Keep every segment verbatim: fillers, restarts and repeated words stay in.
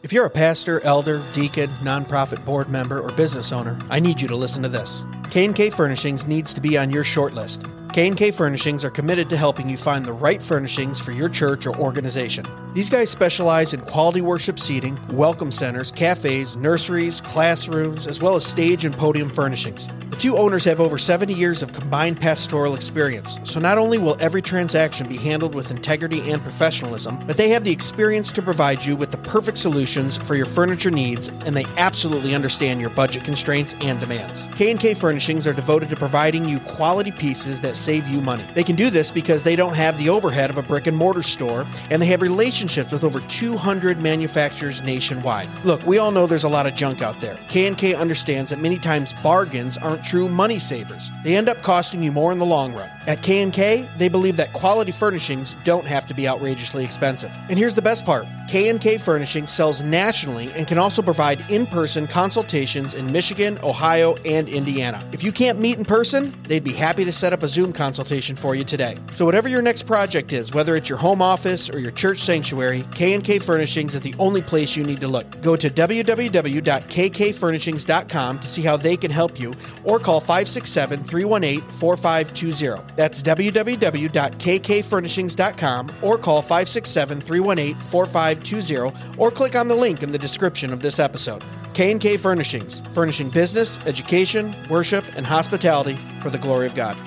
If you're a pastor, elder, deacon, nonprofit board member, or business owner, I need you to listen to this. K and K Furnishings needs to be on your short list. K and K Furnishings are committed to helping you find the right furnishings for your church or organization. These guys specialize in quality worship seating, welcome centers, cafes, nurseries, classrooms, as well as stage and podium furnishings. The two owners have over seventy years of combined pastoral experience, so not only will every transaction be handled with integrity and professionalism, but they have the experience to provide you with the perfect solutions for your furniture needs, and they absolutely understand your budget constraints and demands. K and K Furnishings are devoted to providing you quality pieces that save you money. They can do this because they don't have the overhead of a brick and mortar store, and they have relationships with over two hundred manufacturers nationwide. Look, we all know there's a lot of junk out there. K and K understands that many times bargains aren't true money savers. They end up costing you more in the long run. At K and K, they believe that quality furnishings don't have to be outrageously expensive. And here's the best part. K and K Furnishings sells nationally and can also provide in-person consultations in Michigan, Ohio, and Indiana. If you can't meet in person, they'd be happy to set up a Zoom consultation for you today. So whatever your next project is, whether it's your home office or your church sanctuary, K and K Furnishings is the only place you need to look. Go to w w w dot k k furnishings dot com to see how they can help you, or call five six seven, three one eight, four five two zero. That's w w w dot k k furnishings dot com, or call five six seven, three one eight, four five two zero, or click on the link in the description of this episode. K and K Furnishings, furnishing business, education, worship, and hospitality for the glory of God.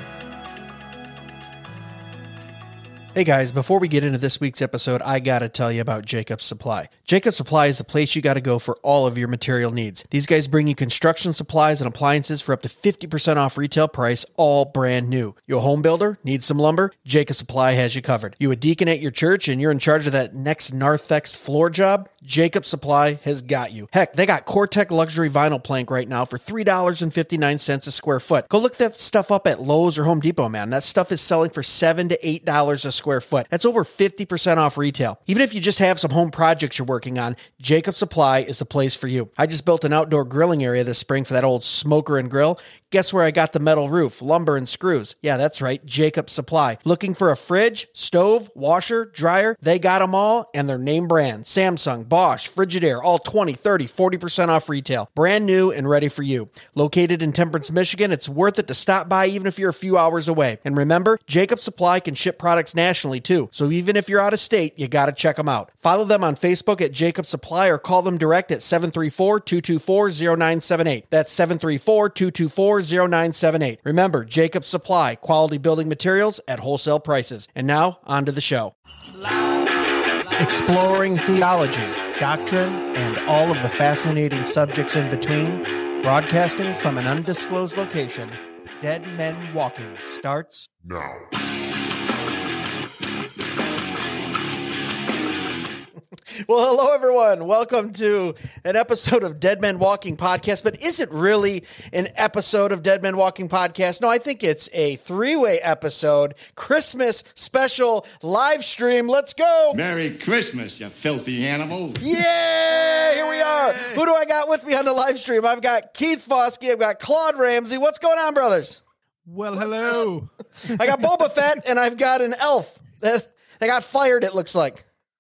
Hey guys, before we get into this week's episode, I gotta tell you about Jacobs Supply. Jacobs Supply is the place you gotta go for all of your material needs. These guys bring you construction supplies and appliances for up to fifty percent off retail price, all brand new. You a home builder? Need some lumber? Jacobs Supply has you covered. You a deacon at your church and you're in charge of that next Narthex floor job? Jacobs Supply has got you. Heck, they got Cortec luxury vinyl plank right now for three dollars and fifty-nine cents a square foot. Go look that stuff up at Lowe's or Home Depot, man. That stuff is selling for seven to eight dollars a square foot. That's over fifty percent off retail. Even if you just have some home projects you're working on, Jacobs Supply is the place for you. I just built an outdoor grilling area this spring for that old smoker and grill. Guess where I got the metal roof, lumber, and screws? Yeah, that's right, Jacobs Supply. Looking for a fridge, stove, washer, dryer? They got them all, and they're name brand. Samsung, Bosch, Frigidaire, all twenty, thirty, forty percent off retail. Brand new and ready for you. Located in Temperance, Michigan, it's worth it to stop by even if you're a few hours away. And remember, Jacobs Supply can ship products nationally too, so even if you're out of state, you gotta check them out. Follow them on Facebook at Jacobs Supply or call them direct at seven three four, two two four, zero nine seven eight. That's seven three four, two two four, zero nine seven eight. Remember, Jacobs Supply, quality building materials at wholesale prices. And now, on to the show. Exploring theology, doctrine, and all of the fascinating subjects in between, broadcasting from an undisclosed location, Dead Men Walking starts now. Well, hello, everyone. Welcome to an episode of Dead Men Walking Podcast. But is it really an episode of Dead Men Walking Podcast? No, I think it's a three-way episode, Christmas special live stream. Let's go. Merry Christmas, you filthy animal. Yeah, here we are. Who do I got with me on the live stream? I've got Keith Foskey. I've got Claude Ramsey. What's going on, brothers? Well, hello. I got Boba Fett, and I've got an elf. That They got fired, it looks like.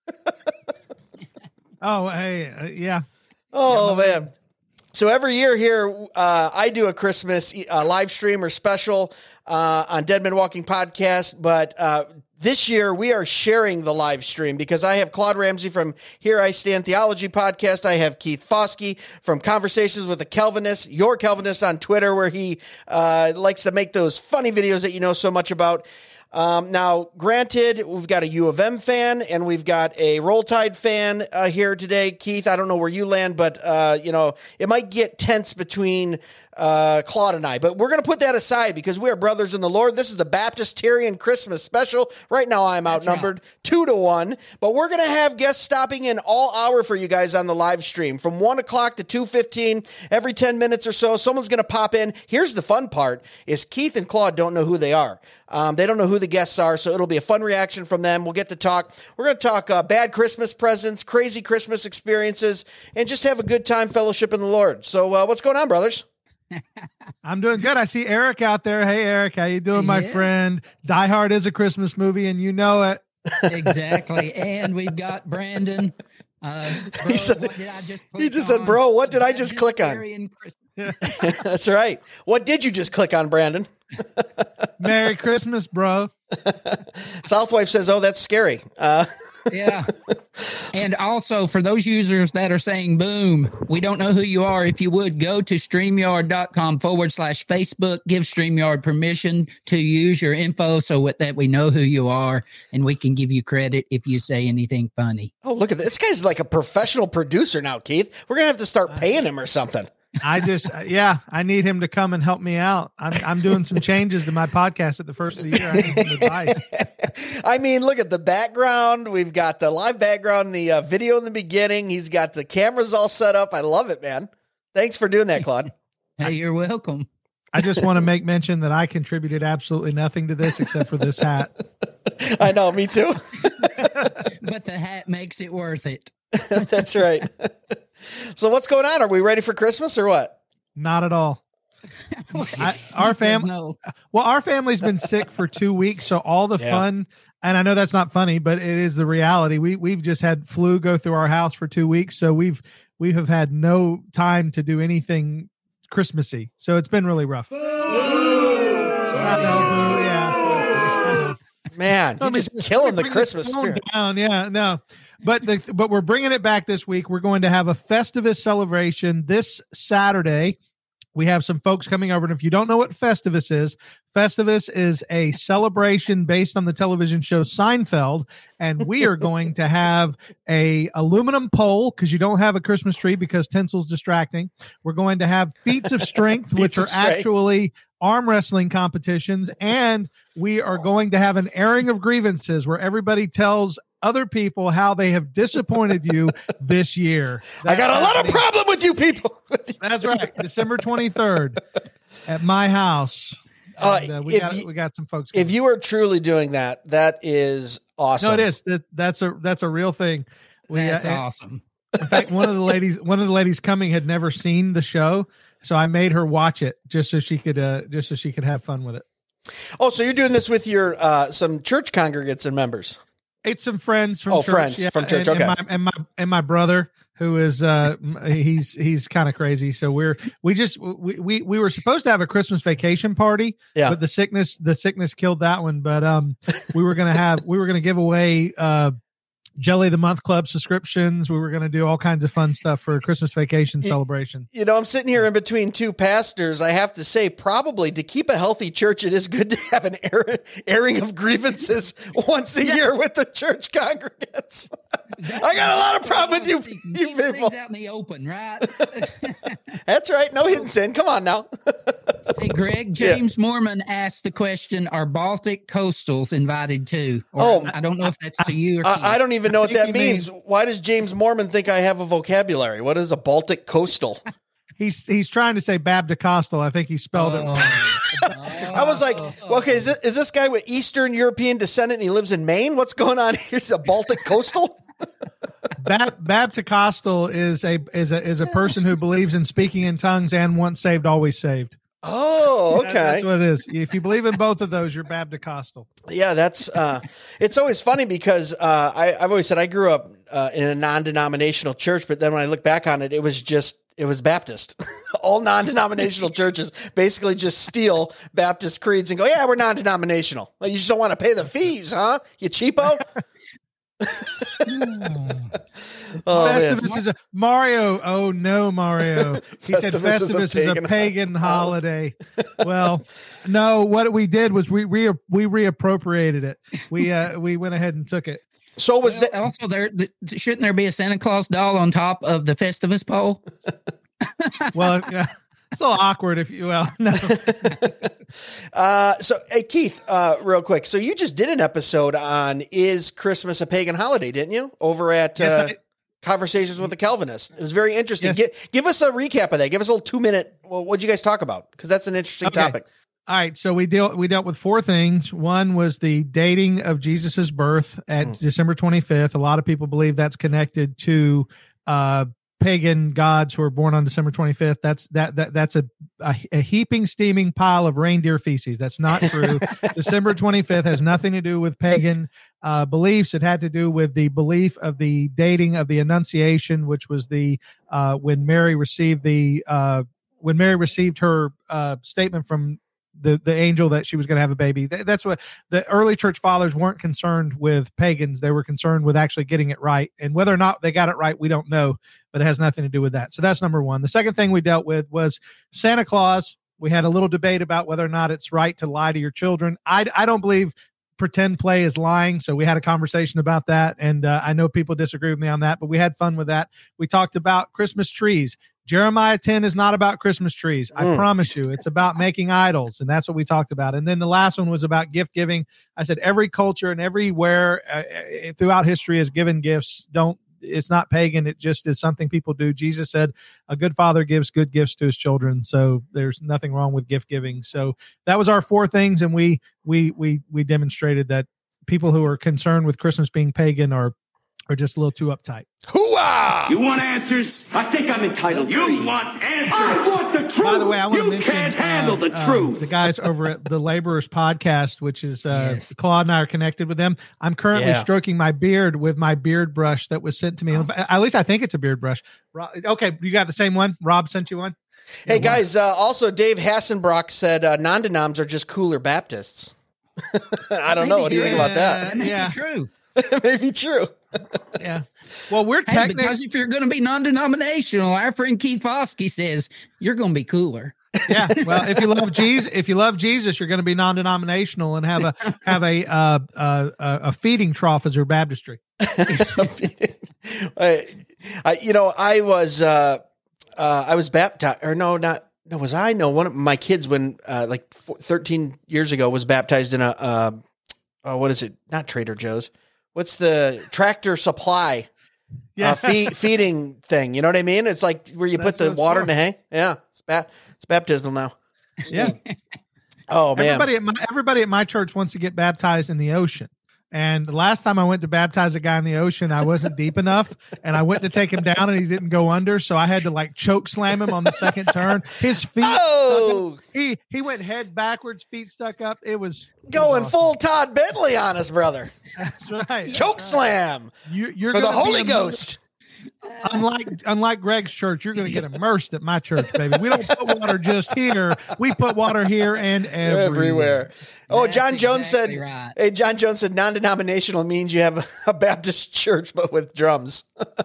Oh, hey, uh, yeah. Oh, man. So every year here, uh, I do a Christmas uh, live stream or special uh, on Dead Men Walking Podcast, but uh, this year we are sharing the live stream because I have Claude Ramsey from Here I Stand Theology Podcast. I have Keith Foskey from Conversations with a Calvinist, your Calvinist on Twitter, where he uh, likes to make those funny videos that you know so much about. Um, now, granted, we've got a U of M fan and we've got a Roll Tide fan uh, here today. Keith, I don't know where you land, but, uh, you know, it might get tense between uh, Claude and I, but we're going to put that aside because we are brothers in the Lord. This is the Baptist-Tarian Christmas special. Right now, I'm outnumbered right. two to one, but we're going to have guests stopping in all hour for you guys on the live stream from one o'clock to two fifteen every ten minutes or so. Someone's going to pop in. Here's the fun part is Keith and Claude don't know who they are. Um, they don't know who the guests are, so it'll be a fun reaction from them. We'll get to talk. We're going to talk uh, bad Christmas presents, crazy Christmas experiences, and just have a good time fellowship in the Lord. So uh, what's going on, brothers? I'm doing good. I see Eric out there. Hey, Eric, how you doing, my yeah. friend? Die Hard is a Christmas movie, and you know it. Exactly. And we've got Brandon Uh, He bro, said- what did I just he click just said, on? "Bro, what did I just Just click on?" Merry Christmas. That's right. What did you just click on, Brandon? Merry Christmas, bro. Southwife says, "Oh, that's scary." Uh, Yeah. And also for those users that are saying, boom, we don't know who you are. If you would go to StreamYard.com forward slash Facebook, give StreamYard permission to use your info so that we know who you are and we can give you credit if you say anything funny. oh, look at this. This guy's like a professional producer now, Keith. We're going to have to start paying him or something. I just, yeah, I need him to come and help me out. I'm, I'm doing some changes to my podcast at the first of the year. I need some advice. I mean, look at the background. We've got the live background, the uh, video in the beginning. He's got the cameras all set up. I love it, man. Thanks for doing that, Claude. Hey, you're welcome. I just want to make mention that I contributed absolutely nothing to this except for this hat. I know, me too. But the hat makes it worth it. That's right. So what's going on? Are we ready for Christmas or what? Not at all. I, our He says family, no. well, our family's been sick for two weeks, so all the Yeah. fun. And I know that's not funny, but it is the reality. We we've just had flu go through our house for two weeks, so we've we have had no time to do anything Christmassy. So it's been really rough. I know, boo, yeah. I know. Man, I you're mean, just killing the bring Christmas tone spirit. down. Yeah, no, but the, but we're bringing it back this week. We're going to have a Festivus celebration this Saturday. We have some folks coming over, and if you don't know what Festivus is, Festivus is a celebration based on the television show Seinfeld, and we are going to have a aluminum pole because you don't have a Christmas tree because tinsel's distracting. We're going to have feats of strength, which Feats are of strength. actually arm wrestling competitions, and we are going to have an airing of grievances where everybody tells other people how they have disappointed you this year. I got a lot of problem with you people. That's right. December twenty-third at my house. Uh, And, uh, we if got you- we got some folks. If coming. you are truly doing that, that is awesome. no, it is that that's a that's a real thing. We, That's uh, awesome. In fact, one of the ladies one of the ladies coming had never seen the show, so I made her watch it just so she could uh, just so she could have fun with it. Oh, so you're doing this with your uh, some church congregants and members. It's some friends from Oh, church, friends from church, and, okay. and my, and my and my brother who is uh m- he's he's kind of crazy. So we're we just we, we we were supposed to have a Christmas vacation party, Yeah. but the sickness the sickness killed that one. But um we were gonna have we were gonna give away uh Jelly the Month Club subscriptions. We were gonna do all kinds of fun stuff for a Christmas vacation Yeah. celebration. You know, I'm sitting here in between two pastors. I have to say, probably to keep a healthy church, it is good to have an air, airing of grievances once a year with the church congregants. I got a lot of problem with you, Keep you things people. out in the open, right? That's right. No hidden sin. Come on now. Hey, Greg, James Mormon asked the question, are Baltic coastals invited too? Or, Oh, I don't know if that's to you or Keith. I, I don't even know what think that he means. means- Why does James Mormon think I have a vocabulary? What is a Baltic coastal? He's he's trying to say Babdicostal. I think he spelled it wrong. Oh. I was like, well, okay, is this, is this guy with Eastern European descent and he lives in Maine? What's going on here? Is a Baltic coastal? Bab- Babticostal is a is a is a person who believes in speaking in tongues and once saved, always saved. Oh, That- okay. That's what it is. If you believe in both of those, you're Babticostal. Yeah, that's uh it's always funny because uh I, I've always said I grew up uh, in a non-denominational church, but then when I look back on it, it was just it was Baptist. All non-denominational churches basically just steal Baptist creeds and go, yeah, we're non-denominational. Well, you just don't want to pay the fees, huh? You cheapo. Oh, man. Festivus is a Mario. Oh no, Mario. He said Festivus is a Festivus is a pagan pagan, holiday. Well, no, what we did was we re- we reappropriated it. We uh we went ahead and took it. So was Well, that also, there th- shouldn't there be a Santa Claus doll on top of the Festivus pole? Well, yeah, it's a little awkward if you well no. uh so hey Keith, uh real quick. So you just did an episode on Is Christmas a Pagan Holiday, didn't you? Over at Yes, uh I- Conversations with the Calvinist. It was very interesting. Yes. Give, give us a recap of that. Give us a little two minute. Well, what'd you guys talk about? Because that's an interesting Okay. topic. All right, so we deal we dealt with four things. One was the dating of Jesus's birth at Mm. December twenty-fifth. A lot of people believe that's connected to uh, pagan gods who are born on December twenty-fifth. That's that that that's a, a a heaping, steaming pile of reindeer feces. That's not true. December twenty-fifth has nothing to do with pagan uh, beliefs. It had to do with the belief of the dating of the Annunciation, which was the uh, when Mary received the uh, when Mary received her uh, statement from the the angel that she was going to have a baby. That's what the early church fathers weren't concerned with pagans. They were concerned with actually getting it right. And whether or not they got it right, we don't know, but it has nothing to do with that. So that's number one. The second thing we dealt with was Santa Claus. We had a little debate about whether or not it's right to lie to your children. I, I don't believe pretend play is lying. So we had a conversation about that. And uh, I know people disagree with me on that, but we had fun with that. We talked about Christmas trees. Jeremiah ten is not about Christmas trees. I mm. promise you. It's about making idols. And that's what we talked about. And then the last one was about gift giving. I said, every culture and everywhere uh, throughout history has given gifts. Don't, it's not pagan. It just is something people do. Jesus said a good father gives good gifts to his children. So there's nothing wrong with gift giving. So that was our four things. And we, we, we, we demonstrated that people who are concerned with Christmas being pagan are are just a little too uptight. Hooah! You want answers? I think I'm entitled. You want answers? I want the truth. By the way, I want you to mention can't handle uh, the uh, truth. The guys over at the Laborers Podcast, which is uh, yes. Claude and I are connected with them. I'm currently Yeah. stroking my beard with my beard brush that was sent to me. Oh. At least I think it's a beard brush. Okay, you got the same one? Rob sent you one? Hey, yeah, guys, uh, also Dave Hassenbrock said uh, non-denoms are just cooler Baptists. I don't know. What do you think about that? That may Yeah. be true. Maybe true. Yeah. Well, we're Hey, technically because if you're going to be non-denominational, our friend Keith Foskey says you're going to be cooler. yeah. Well, if you love Jesus, if you love Jesus, you're going to be non-denominational and have a have a uh, uh, a feeding trough as your baptistry. I, I, you know, I was uh, uh, I was baptized, or no, not no, was I? No, one of my kids when uh, like four, thirteen years ago was baptized in a uh, uh, what is it? Not Trader Joe's. What's the Tractor Supply? Yeah. Uh, feed, feeding thing. You know what I mean? It's like where you That's put the what it's water for. in the hay. Yeah, it's ba- it's baptismal now. Yeah. Oh man. Everybody at my everybody at my church wants to get baptized in the ocean. And the last time I went to baptize a guy in the ocean, I wasn't deep enough, and I went to take him down, and he didn't go under, so I had to like choke slam him on the second turn. His feet, Oh, he he went head backwards, feet stuck up. It was going it was full Todd Bentley on us, brother. awesome. That's right. Choke slam You, you're for the gonna be Holy a- Ghost. Unlike unlike Greg's church, you're going to get immersed at my church, baby. We don't put water just here. We put water here and everywhere. Everywhere. Oh, That's John Jones exactly said, right. hey, John Jones said non-denominational means you have a, a Baptist church, but with drums.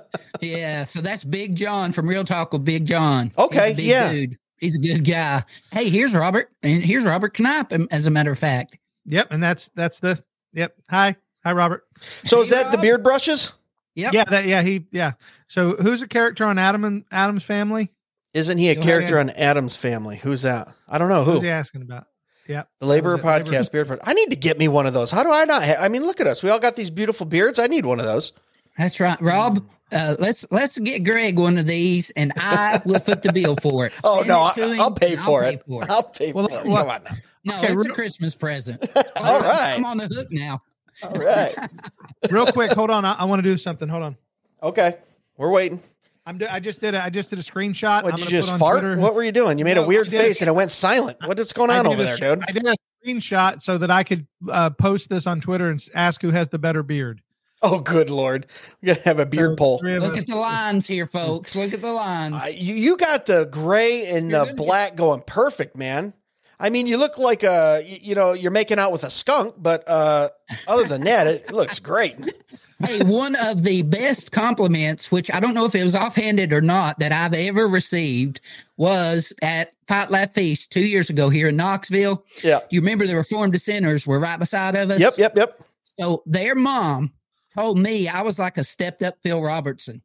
Yeah, so that's Big John from Real Talk with Big John. Okay, He's a big yeah. dude. He's a good guy. Hey, here's Robert, and here's Robert Knapp, um, as a matter of fact. Yep, and that's that's the yep. Hi, hi, Robert. So is Hey, that the Rob. beard brushes? Yep. Yeah, that yeah he yeah. So who's a character on Adam and Adam's Family? Isn't he a Go character ahead. on Adam's Family? Who's that? I don't know who. Who's he asking about? Yeah, The Laborer That was it, Podcast, Laborer. Beard Podcast. I need to get me one of those. How do I not have? I mean, look at us. We all got these beautiful beards. I need one of those. That's right, Rob. Uh, let's let's get Greg one of these, and I will foot the bill for it. Oh Send no, it to I, him, I'll pay and for I'll it. pay for it. I'll pay Well, for it. well- Come on now. No, Okay, it's real- a Christmas present. All right. I'm on the hook now. All right. Real quick, hold on. I, I want to do something. Hold on. Okay. We're waiting. I'm do, I just did a, I just did a screenshot. What, I'm did you gonna just put on fart? Twitter. What were you doing? You made No, a weird I did. face and it went silent. What's going on I over did there, a, dude? I did a screenshot so that I could uh, post this on Twitter and s- ask who has the better beard. Oh, good Lord. We're going to have a beard So, poll. three of Look us- at the lines here, folks. Look at the lines. Uh, you, you got the gray and You're the gonna black going perfect, man. I mean, you look like a, you, you know, you're making out with a skunk, but uh, other than that, it, it looks great. Hey, one of the best compliments, which I don't know if it was offhanded or not, that I've ever received was at Fight Laugh Feast two years ago here in Knoxville. Yeah. You remember the Reformed Dissenters were right beside of us? Yep, yep, yep. So their mom told me I was like a stepped up Phil Robertson.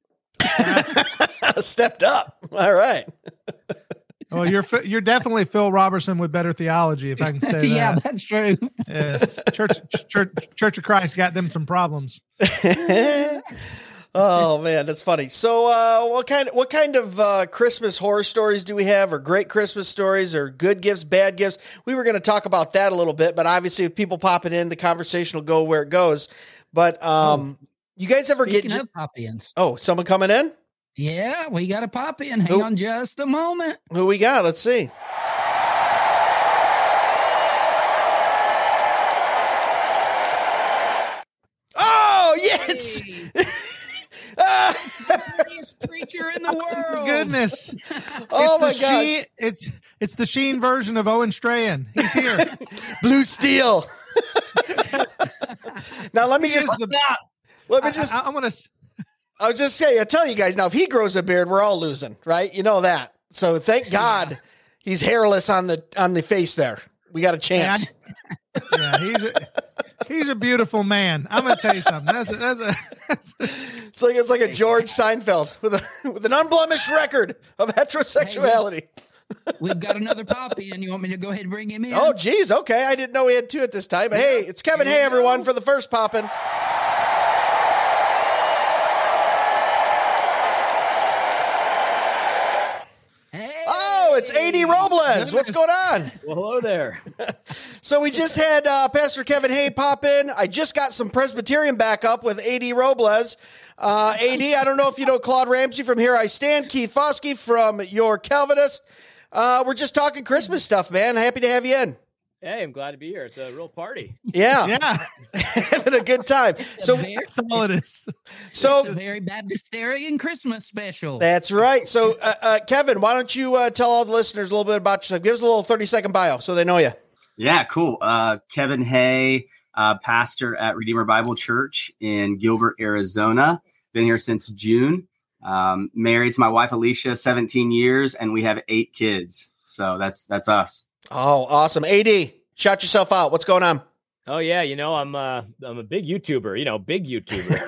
Stepped up. All right. Well, you're Phi- you're definitely Phil Robertson with better theology, if I can say yeah, that. that's true. Yes. Church, Church Church of Christ got them some problems. Oh man, that's funny. So, uh, what kind what kind of uh, Christmas horror stories do we have, or great Christmas stories, or good gifts, bad gifts? We were going to talk about that a little bit, but obviously, with people popping in, the conversation will go where it goes. But um, you guys ever Speaking get? of pop-ins, Oh, someone coming in? Yeah, we got a pop in. Hang Who- on just a moment. Who we got? Let's see. Oh, yes. Hey, Ah! the prettiest preacher in the world. Goodness. Oh, my it's the God. Sheen, it's it's the Sheen version of Owen Strahan. He's here. Blue Steel. Now, let me just, He is the- let me just, I, I, I'm gonna. s- I was just saying, I tell you guys now, if he grows a beard, we're all losing, right? You know that. So thank God he's hairless on the on the face there. We got a chance. Yeah, he's a, he's a beautiful man. I'm gonna tell you something. That's a, that's a, that's a It's like it's like a George Seinfeld with a with an unblemished record of heterosexuality. We've got another pop in. You want me to go ahead and bring him in? Oh, geez. Okay, I didn't know we had two at this time. But hey, it's Kevin. Hey, everyone, for the first poppin'. Hey. Oh, it's A D Robles. What's going on? Well, hello there. So we just had uh, Pastor Kevin Hay pop in. I just got some Presbyterian back up with A D Robles. Uh, A D, I don't know if you know Claude Ramsey from Here I Stand, Keith Foskey from Your Calvinist. Uh, we're just talking Christmas stuff, man. Happy to have you in. Hey, I'm glad to be here. It's a real party. Yeah, yeah. having a good time. It's So, a very, That's all it is. it's a so very Baptisterian Christmas special. that's right. So, uh, uh, Kevin, why don't you uh, tell all the listeners a little bit about yourself? Give us a little thirty second bio so they know you. Yeah, cool. Uh, Kevin Hay, uh, pastor at Redeemer Bible Church in Gilbert, Arizona. Been here since June. Um, married to my wife, Alicia, seventeen years, and we have eight kids. So that's that's us. Oh, awesome. A D, shout yourself out. What's going on? Oh yeah, you know I'm uh, I'm a big YouTuber. You know, big YouTuber.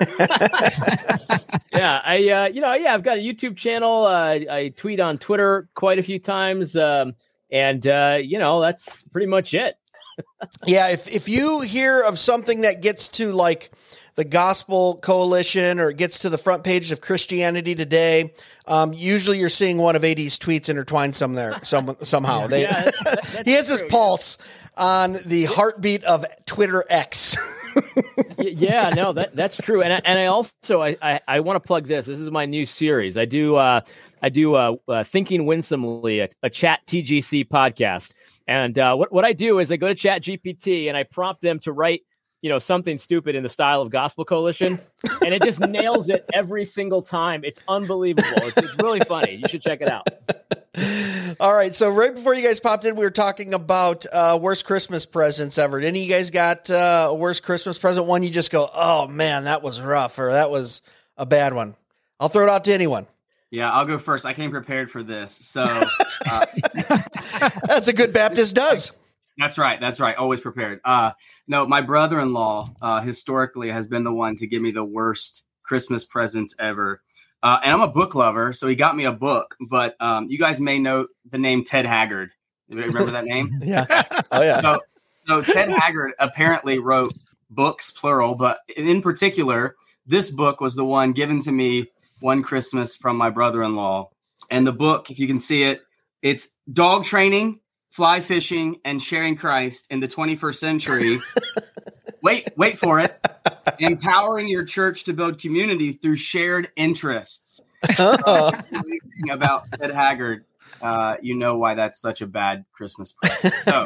yeah, I uh, you know yeah I've got a YouTube channel. Uh, I tweet on Twitter quite a few times, um, and uh, you know that's pretty much it. Yeah, if if you hear of something that gets to like the Gospel Coalition or it gets to the front page of Christianity Today, um, usually you're seeing one of A D's tweets intertwined some there some somehow. They, Yeah, that- that- that's he has his true, yeah. pulse on the heartbeat of Twitter X. Y- yeah, no, that that's true. And I, and I also I I, I want to plug this. This is my new series. I do uh, I do uh, uh, Thinking Winsomely, a, a Chat T G C podcast. And uh, what what I do is I go to Chat G P T and I prompt them to write, you know, something stupid in the style of Gospel Coalition, and it just nails it every single time. It's unbelievable. It's, it's really funny. You should check it out. All right, so right before you guys popped in, we were talking about uh, worst Christmas presents ever. Any of you guys got uh, a worst Christmas present? One you just go, oh man, that was rough, or that was a bad one. I'll throw it out to anyone. Yeah, I'll go first. I came prepared for this. So uh, That's a good Baptist does. that's right. That's right. Always prepared. Uh, no, my brother-in-law uh, historically has been the one to give me the worst Christmas presents ever. Uh, and I'm a book lover, so he got me a book. But um, you guys may know the name Ted Haggard. Remember that name? Yeah. Oh yeah. So, so Ted Haggard apparently wrote books, plural, but in particular, this book was the one given to me one Christmas from my brother-in-law. And the book, if you can see it, it's Dog Training, Fly Fishing, and Sharing Christ in the twenty-first Century. wait, wait for it. Empowering your church to build community through shared interests. Oh. Thinking about Ted Haggard, uh, you know why that's such a bad Christmas present. So,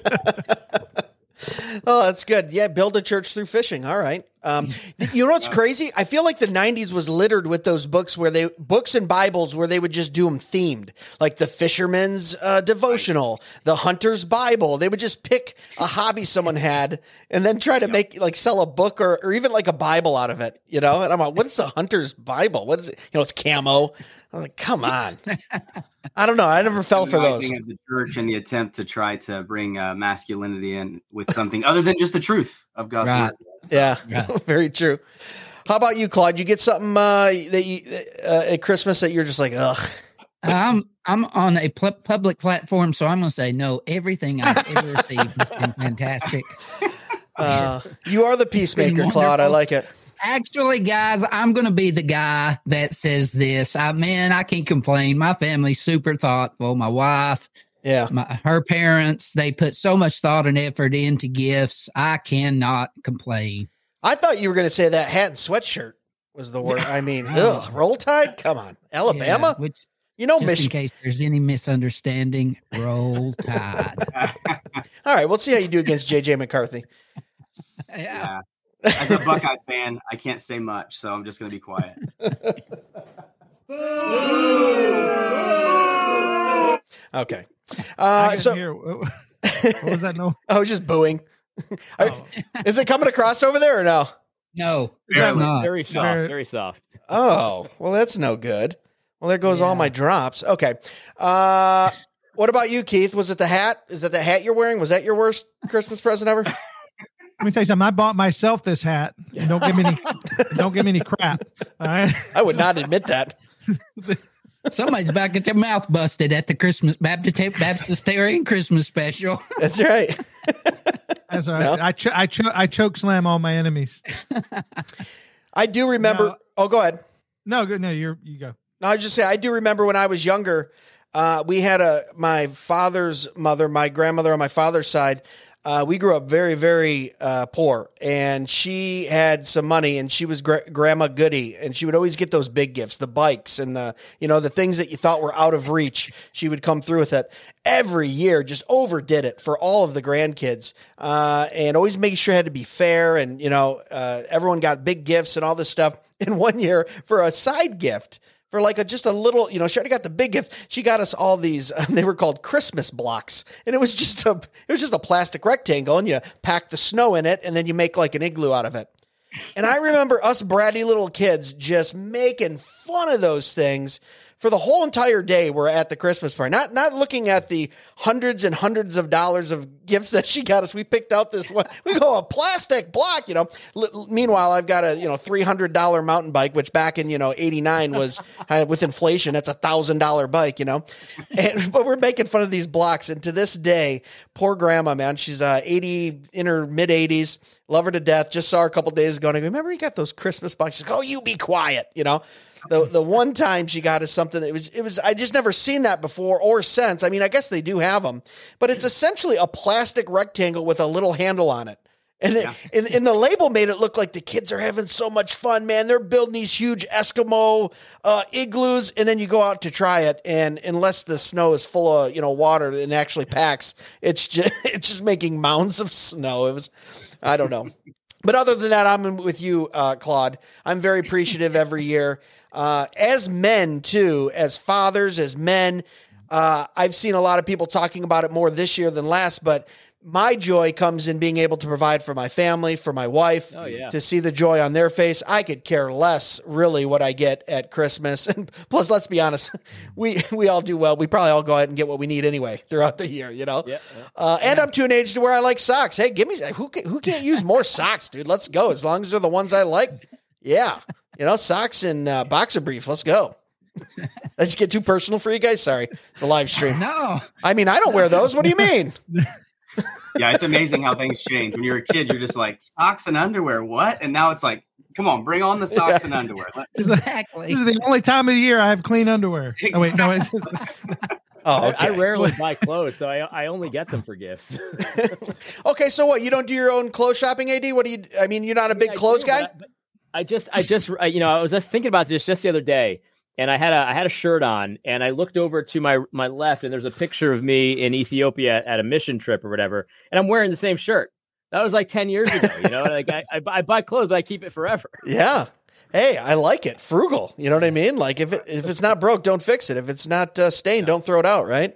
Oh, that's good. Yeah, build a church through fishing. All right. Um, you know what's crazy? I feel like the nineties was littered with those books where they books and Bibles where they would just do them themed, like the Fisherman's uh, Devotional, the Hunter's Bible. They would just pick a hobby someone had and then try to make like sell a book or, or even like a Bible out of it. You know, and I'm like, what is a Hunter's Bible? What is it? You know, it's camo. I'm like, come on. I don't know. I never fell for those. Of the church and the attempt to try to bring uh, masculinity in with something other than just the truth of God's Right. word. Yeah, Yeah. very true. How about you, Claude? You get something uh, that you uh, at Christmas that you're just like, ugh. I'm I'm on a pl- public platform, so I'm going to say no. Everything I've ever received has been fantastic. Uh, you are the peacemaker, been Claude. I wonderful. like it. Actually, guys, I'm going to be the guy that says this. I man, I can't complain. My family's super thoughtful. My wife, Yeah. my, her parents, they put so much thought and effort into gifts. I cannot complain. I thought you were going to say that hat and sweatshirt. was the word. I mean, ugh, Roll Tide? Come on. Alabama? Yeah, which, you know, just Michigan. in case there's any misunderstanding, Roll Tide. All right, we'll see how you do against J J McCarthy. Yeah. Yeah. As a Buckeye fan, I can't say much, so I'm just going to be quiet. Okay. I Uh, can so hear- what was that? No. I was just booing. Are- Oh. Is it coming across over there or no? No, Barely. it's not. Very soft. Very- Very soft. Oh, well, that's no good. Well, there goes all Yeah. my drops. Okay. Uh, what about you, Keith? Was it the hat? Is that the hat you're wearing? Was that your worst Christmas present ever? Let me tell you something. I bought myself this hat. And don't give me any. Don't give me any crap. All right. I would not admit that. Somebody's about to get their mouth busted at the Christmas Baptist Baptistarian Christmas special. That's right. That's all right. No. I cho- I cho- I choke slam all my enemies. I do remember. No. Oh, go ahead. No, good. No, you're you go. No, I was just say I do remember when I was younger. Uh, we had a my father's mother, my grandmother on my father's side. Uh, we grew up very, very uh, poor, and she had some money, and she was gra- Grandma Goody, and she would always get those big gifts, the bikes and the you know the things that you thought were out of reach. She would come through with it every year, just overdid it for all of the grandkids, uh, and always making sure it had to be fair, and you know uh, everyone got big gifts and all this stuff. And one year for a side gift. For like a, just a little, you know, she already got the big gift. She got us all these. Uh, they were called Christmas blocks, and it was just a, it was just a plastic rectangle, and you pack the snow in it, and then you make like an igloo out of it. And I remember us bratty little kids just making fun of those things for the whole entire day. We're at the Christmas party, not not looking at the hundreds and hundreds of dollars of gifts that she got us. We picked out this one. We go a plastic block, you know. L- meanwhile, I've got a you know three hundred dollar mountain bike, which back in you know eighty-nine was uh, with inflation, that's a thousand dollar bike, you know. And but we're making fun of these blocks, and to this day, poor grandma, man, she's uh, eighty in her mid eighties. Love her to death. Just saw her a couple days ago, and I go, remember you got those Christmas blocks? She's like, oh, you be quiet, you know. The the one time she got us something that was it was I just never seen that before or since. I mean, I guess they do have them, but it's essentially a plastic rectangle with a little handle on it. And it, Yeah. and, and the label made it look like the kids are having so much fun, man. They're building these huge Eskimo uh, igloos, and then you go out to try it, and unless the snow is full of you know water and actually packs, it's just it's just making mounds of snow. It was, I don't know. But other than that, I'm with you, uh, Claude. I'm very appreciative every year. Uh, as men, too, as fathers, as men, uh, I've seen a lot of people talking about it more this year than last, but my joy comes in being able to provide for my family, for my wife, Oh, yeah. to see the joy on their face. I could care less, really, what I get at Christmas. And plus, let's be honest, we we all do well. We probably all go ahead and get what we need anyway throughout the year, you know? Yeah, yeah. Uh, and I'm to an age to where I like socks. Hey, give me who can, who can't use more socks, dude? Let's go. As long as they're the ones I like. Yeah. You know, socks and uh, boxer brief. Let's go. I just get too personal for you guys. Sorry. It's a live stream. No, I mean, I don't wear those. What do you mean? Yeah, it's amazing how things change. When you're a kid, you're just like, socks and underwear, what? And now it's like, come on, bring on the socks Yeah. and underwear. Let- exactly. This is the only time of the year I have clean underwear. Oh, wait, no, it's, Oh, I, okay. I rarely buy clothes, so I I only get them for gifts. Okay, so what? You don't do your own clothes shopping, A D? What do you? I mean, you're not a big Yeah, I clothes do, guy. but I, but I just, I just, I, you know, I was just thinking about this just the other day, and I had a, I had a shirt on, and I looked over to my my left, and there's a picture of me in Ethiopia at a mission trip or whatever, and I'm wearing the same shirt. That was like ten years ago, you know. Like I, I, I buy clothes, but I keep it forever. Yeah. Hey, I like it. Frugal. You know what I mean? Like if it, if it's not broke, don't fix it. If it's not uh, stained, don't throw it out. Right?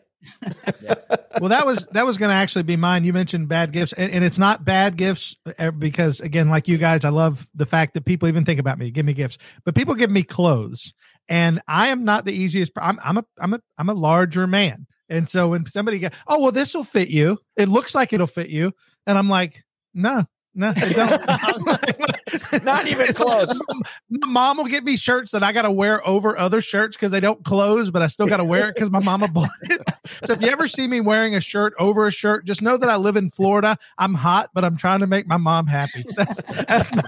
well, that was that was going to actually be mine. You mentioned bad gifts, and, and it's not bad gifts uh, because, again, like you guys, I love the fact that people even think about me, give me gifts, but people give me clothes, and I am not the easiest. I'm I'm a I'm a I'm a larger man, and so when somebody goes, oh well, this will fit you, it looks like it'll fit you, and I'm like, no. No, they don't. Not even close. My mom will get me shirts that I got to wear over other shirts because they don't close, but I still got to wear it because my mama bought it. So if you ever see me wearing a shirt over a shirt, just know that I live in Florida. I'm hot, but I'm trying to make my mom happy. That's that's. My,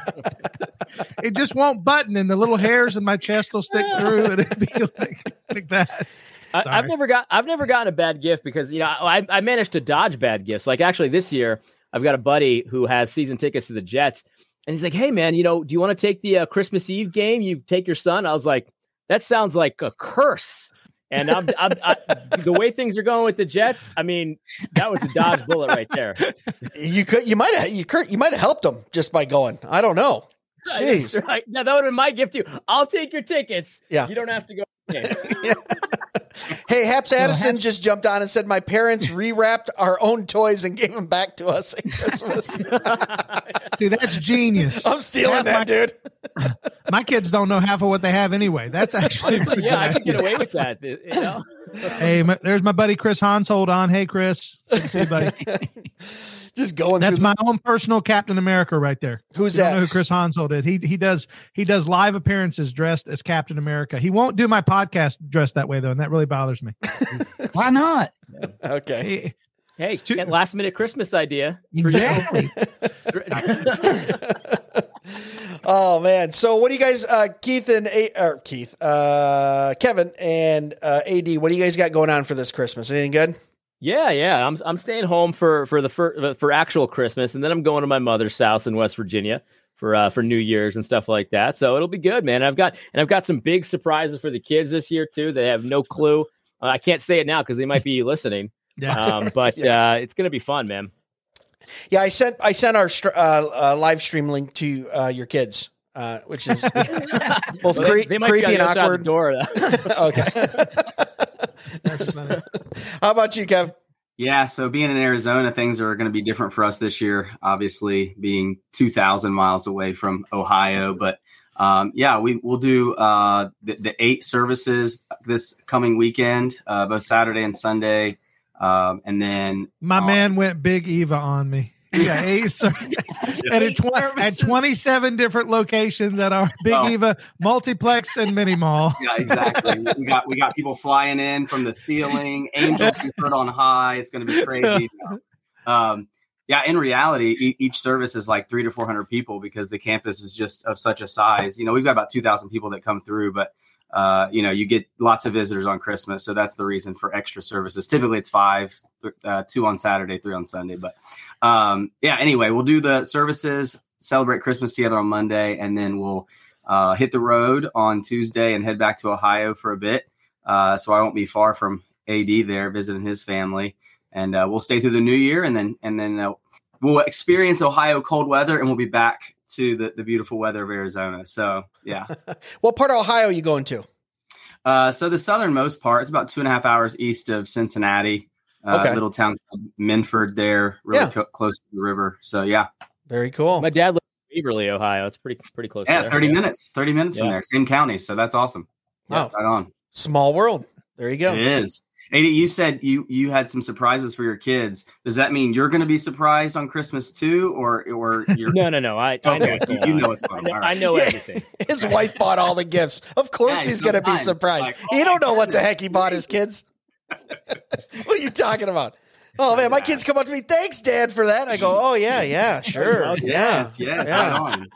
it just won't button, and the little hairs in my chest will stick through, and it'd be like, like that. I, Sorry. I've never got, I've never gotten a bad gift because you know I, I managed to dodge bad gifts. Like actually this year, I've got a buddy who has season tickets to the Jets, And he's like, hey, man, you know, do you want to take the uh, Christmas Eve game? You take your son. I was like, that sounds like a curse. And I'm, I'm I, the way things are going with the Jets. I mean, that was a dodge bullet right there. You could, you might have, you Kurt, you might have helped him just by going. I don't know. Jeez. Right. Now that would have been my gift to you. I'll take your tickets. Yeah. You don't have to go. Yeah. Hey, Haps Addison Haps- just jumped on and said, my parents rewrapped our own toys and gave them back to us at Christmas. See, that's genius. I'm stealing Half that, my- dude. My kids don't know half of what they have anyway. That's actually a pretty Yeah, I good could get idea. away with that. You know? Hey, my, there's my buddy Chris Hans. Hold on. Hey, Chris. Good to see you, buddy. Just going That's through my own personal Captain America right there. the, who's You don't that? know who Chris Hansel is. He he does he does live appearances dressed as Captain America. He won't do my podcast dressed that way though, and that really bothers me. Why not? Okay. He- Hey, too- get last minute Christmas idea. Exactly. Oh man. So what do you guys, uh, Keith and A, or Keith, uh, Kevin and uh, A D, what do you guys got going on for this Christmas? Anything good? Yeah, yeah. I'm I'm staying home for for the for, for actual Christmas, and then I'm going to my mother's house in West Virginia for uh, for New Year's and stuff like that. So it'll be good, man. I've got and I've got some big surprises for the kids this year too. They have no clue. Uh, I can't say it now because they might be listening. Yeah. Um, but Yeah. uh, it's gonna be fun, man. Yeah, I sent I sent our str- uh, uh, live stream link to uh, your kids, uh, which is both Well, cre- they, they might creepy be and on the other side of awkward. the door. Okay. That's funny. How about you, Kev? Yeah, so being in Arizona, things are going to be different for us this year, obviously being two thousand miles away from Ohio. But um, yeah, we, we'll do uh, the, the eight services this coming weekend, uh, both Saturday and Sunday. Um, and then My uh, man went Big Eva on me. Yeah, he's and at, tw- at twenty-seven different locations at our Big Oh. Eva multiplex and mini mall. Yeah, exactly. we got we got people flying in from the ceiling, angels we heard on high. It's going to be crazy. Um, yeah, in reality, e- each service is like three to four hundred people because the campus is just of such a size. You know, we've got about two thousand people that come through, but uh, you know, you get lots of visitors on Christmas, so that's the reason for extra services. Typically, it's five, th- uh, two on Saturday, three on Sunday. But um, yeah, anyway, we'll do the services, celebrate Christmas together on Monday, and then we'll uh, hit the road on Tuesday and head back to Ohio for a bit. Uh, so I won't be far from A D there visiting his family, and uh, we'll stay through the new year, and then and then uh, we'll experience Ohio cold weather, and we'll be back to the, the beautiful weather of Arizona. So yeah. What part of Ohio are you going to? Uh, so the southernmost part, it's about two and a half hours east of Cincinnati, uh, Okay. little town called Minford there, really Yeah. co- close to the river. So yeah, Very cool. My dad lives in Beverly, Ohio. It's pretty pretty close. yeah, there. thirty minutes, thirty minutes from Yeah. there, same county. So that's awesome. Yeah, Wow. right on. Small world. There you go. It is. A D, you said you you had some surprises for your kids. Does that mean you're going to be surprised on Christmas too, or or you're? No, no, no. I, I know Okay, what's you, going you on. know what's I going know, on. I know Yeah. everything. His wife bought all the gifts. Of course Yeah, he's going to be sometimes, surprised. like, he oh don't my know what the goodness. heck he bought his kids. What are you talking about? Oh man, my kids come up to me. Thanks, Dad, for that. I go, oh yeah, yeah, sure, Oh, yeah, Yes, yes, yeah. right on.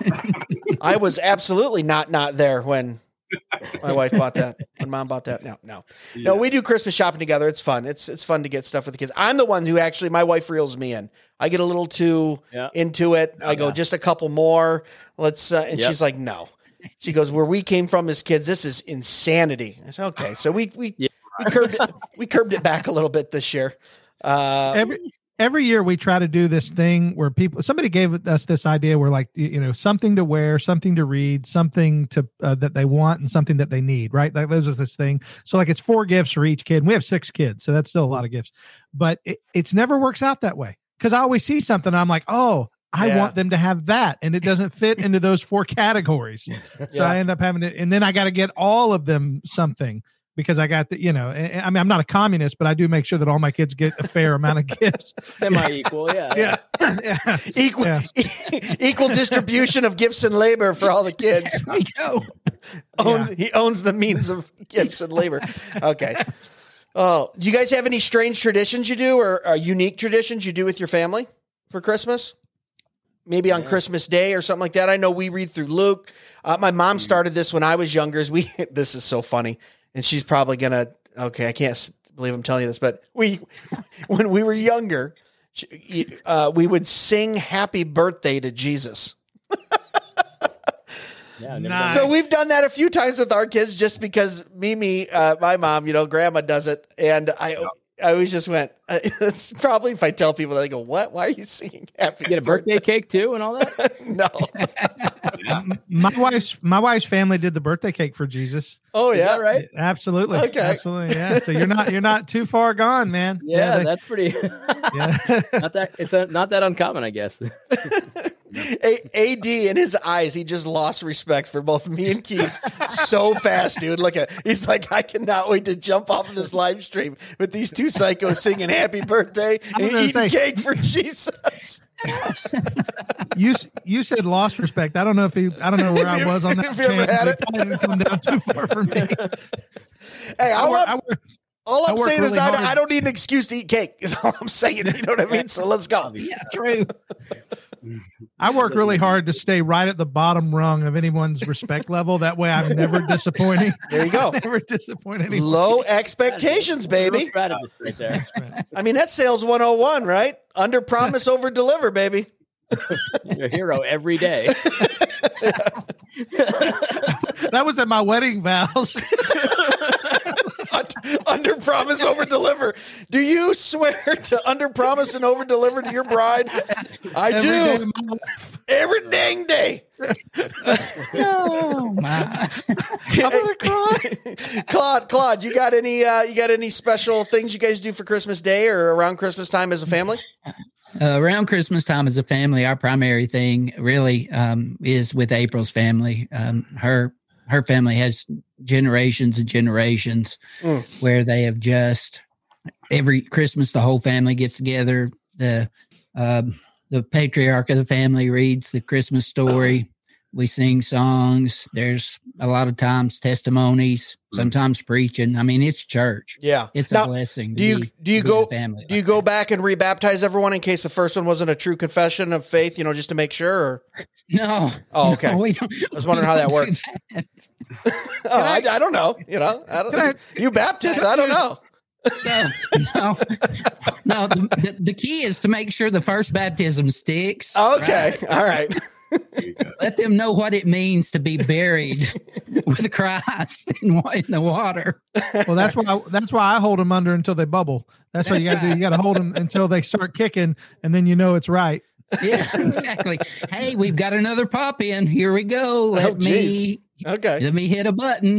I was absolutely not not there when my wife bought that. When Mom bought that. No, no, no. We do Christmas shopping together. It's fun. It's it's fun to get stuff with the kids. I'm the one who actually my wife reels me in. I get a little too Yeah. into it. I go yeah. just a couple more. Let's uh, and Yep. she's like, no. She goes, where we came from as kids, this is insanity. I said, okay, so we we Yeah. we curbed it, we curbed it back a little bit this year. Uh, Every every year we try to do this thing where people somebody gave us this idea where like you you know something to wear, something to read, something to uh, that they want, and something that they need. Right, like there's this thing. So like it's four gifts for each kid. And we have six kids, so that's still a lot of gifts. But it it's never works out that way because I always see something and I'm like, oh. I Yeah. want them to have that, and it doesn't fit into those four categories. So Yeah. I end up having to, and then I got to get all of them something because I got the, you know, and- and I mean, I'm not a communist, but I do make sure that all my kids get a fair amount of gifts. Semi equal, yeah. Yeah. yeah. equal Yeah. equal distribution of gifts and labor for all the kids. There we go. Own, He owns the means of gifts and labor. Okay. Oh, do you guys have any strange traditions you do or uh, unique traditions you do with your family for Christmas? Maybe on Christmas Day or something like that. I know we read through Luke. Uh, my mom started this when I was younger. As we, this is so funny, and she's probably gonna. Okay, I can't s- believe I'm telling you this, but we, when we were younger, she- uh, we would sing "Happy Birthday" to Jesus. Yeah, never Nice. done So we've done that a few times with our kids, just because Mimi, uh, my mom, you know, grandma does it, and I, I always just went. Uh, it's probably if I tell people, they go, "What? Why are you singing happy?" that. Get a birthday cake too, and all that. No. My wife's my wife's family did the birthday cake for Jesus. Oh Is yeah, that right? Absolutely. Okay. Absolutely. Yeah. So you're not you're not too far gone, man. Yeah, they- that's pretty. yeah. not that it's a, not that uncommon, I guess. A- AD in his eyes, he just lost respect for both me and Keith so fast, dude. Look at, he's like, I cannot wait to jump off of this live stream with these two psychos singing "Happy Birthday" I was and gonna eating say- cake for Jesus. You s- you said lost respect. I don't know if he I don't know where If I you- was on that if you ever chance. had It it. probably didn't come down too far for me. Hey, I all, work, I'm, I work, all I I'm work saying is really I, hard. I don't need an excuse to eat cake. Is all I'm saying. You know what I mean? So let's go. Yeah, true. I work really hard to stay right at the bottom rung of anyone's respect level. That way I'm never disappointing. There you go. Never disappoint anyone. Low expectations, baby. Strategist right there. I mean, that's sales one oh one, right? Under promise, over deliver, baby. You're a hero every day. That was at my wedding vows. Under promise, over deliver. Do you swear to under promise and over deliver to your bride? I Every day do. of my life. Every dang day. Oh my. I'm gonna cry. Claude, Claude, you got any uh, you got any special things you guys do for Christmas Day or around Christmas time as a family? Uh, around Christmas time as a family, our primary thing really um, is with April's family. Um, her her family has generations and generations Mm. where they have just every Christmas the whole family gets together. The um, the patriarch of the family reads the Christmas story. We sing songs. There's a lot of times testimonies, sometimes preaching. I mean, it's church. Yeah. It's Now, a blessing. To do you be, do you to be go with family do you like go that. back and rebaptize everyone in case the first one wasn't a true confession of faith? You know, just to make sure. Or? No. Oh, okay. No, we don't, I was wondering how that we don't works. do that. Oh, I, I don't know. You know, I don't. Can I- you Baptists? I don't know. So no, no. The, the, the key is to make sure the first baptism sticks. Okay. All right. Let them know what it means to be buried with Christ in, wa- in the water. Well, that's why I, that's why I hold them under until they bubble. That's what you got to do. You got to hold them until they start kicking, and then you know it's right. Yeah, exactly. Hey, we've got another pop in. Here we go. Let Oh, geez. me Okay. let me hit a button.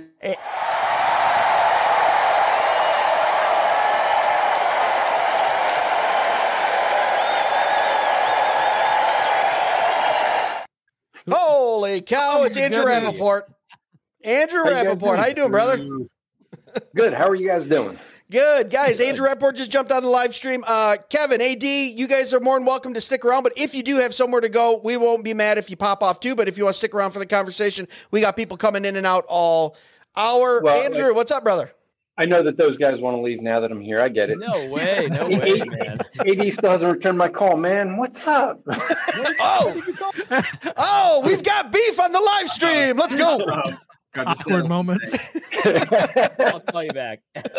Holy cow! Oh, It's my Andrew goodness. Rappaport. Andrew How you guys Rappaport, how you doing, brother? Good. How are you guys doing? Good, guys. Andrew Rappaport just jumped on the live stream. Uh, Kevin, A D, you guys are more than welcome to stick around. But if you do have somewhere to go, we won't be mad if you pop off too. But if you want to stick around for the conversation, we got people coming in and out all hour. Well, Andrew, like- what's up, brother? I know that those guys want to leave now that I'm here. I get it. No way, no way, man. A D still hasn't returned my call, man. What's up? Oh, oh, we've got beef on the live stream. Let's go. Got the Awkward sales moments. I'll call you back.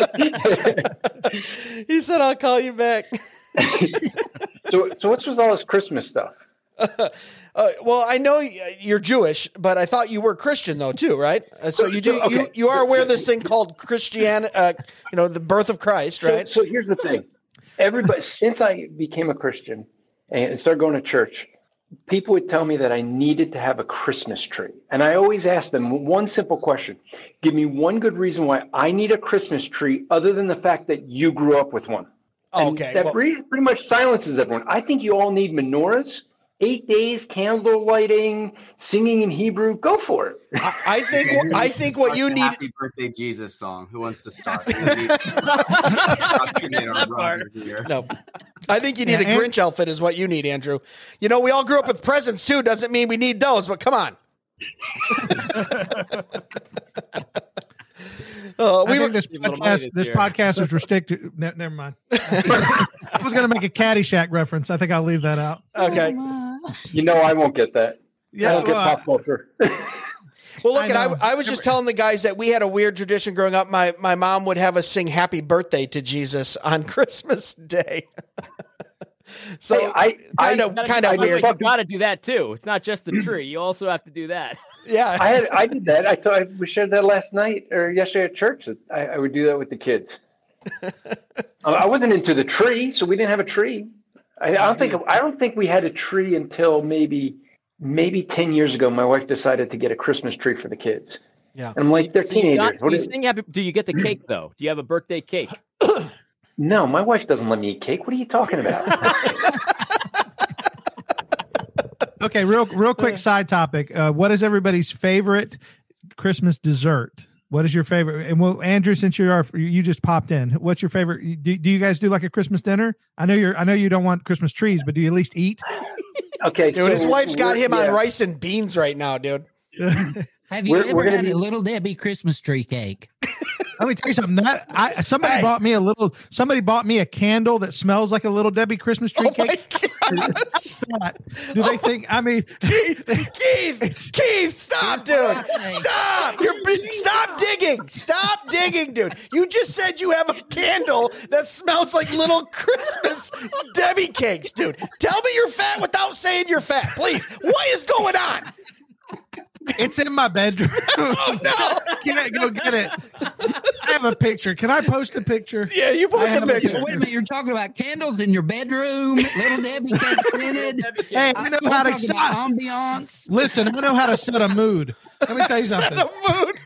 He said, "I'll call you back." so, so what's with all this Christmas stuff? Uh, well, I know y- you're Jewish, but I thought you were Christian though too, right? Uh, so you do you, Okay. you are aware of this thing called Christian, uh, you know, the birth of Christ, So, right? so here's the thing. Everybody, since I became a Christian and started going to church, people would tell me that I needed to have a Christmas tree. And I always ask them one simple question. Give me one good reason why I need a Christmas tree other than the fact that you grew up with one. And Okay, That well- pretty, pretty much silences everyone. I think you all need menorahs, eight days, candle lighting, singing in Hebrew. Go for it. I, I think wh- I think what you Start the need. Happy Birthday Jesus song. Who wants to start? Indoctrinate our brother here. No, I think you need Yeah, a and- Grinch outfit, is what you need, Andrew. You know, we all grew up with presents too. Doesn't mean we need those, but come on. Uh, I we think were, this Give a little money podcast, this this year. podcast is restricted. Ne- never mind. I was going to make a Caddyshack reference. I think I'll leave that out. okay. You know I won't get that. I Yeah, don't get well, pop culture. Well, look, I at I, know. I was just telling the guys that we had a weird tradition growing up. My my mom would have us sing "Happy Birthday" to Jesus on Christmas Day. So Hey, I- kind I- of kind of By the way, weird. You got to do that too. It's not just the tree. You also have to do that. Yeah. I had I did that. I thought I, we shared that last night or yesterday at church. That I, I would do that with the kids. I I wasn't into the tree, so we didn't have a tree. I, I don't think I don't think we had a tree until maybe maybe ten years ago. My wife decided to get a Christmas tree for the kids. Yeah. And I'm like, they're So you teenagers. got, What you is- sing happy, do you get the cake though? Do you have a birthday cake? no, my wife doesn't let me eat cake. What are you talking about? Okay, real real quick side topic. Uh, what is everybody's favorite Christmas dessert? What is your favorite? And well, Andrew, since you are you just popped in, what's your favorite? Do, do you guys do like a Christmas dinner? I know you're. I know you don't want Christmas trees, but do you at least eat? Okay, Dude, his so wife's got we're- him on yeah. rice and beans right now, dude. Have you We're- ever we're gonna had be- a Little Debbie Christmas tree cake? Let me tell you something. That I somebody Hey. bought me a little. Somebody bought me a candle that smells like a Little Debbie Christmas tree Oh my cake. Do they think? I mean, Keith, Keith, Keith, stop, dude. Stop. You're stop digging. Stop digging, dude. You just said you have a candle that smells like little Christmas Debbie cakes, dude. Tell me you're fat without saying you're fat, please. What is going on? it's in my bedroom. Oh no. Can I go get it? I have a picture. Can I post a picture? Yeah, you post I a have a picture. Wait a minute, you're talking about candles in your bedroom, Little Debbie cake scented. Hey, I know how to talking set. about ambiance. Listen, I know how to set a mood. Let me tell you Set something. a mood.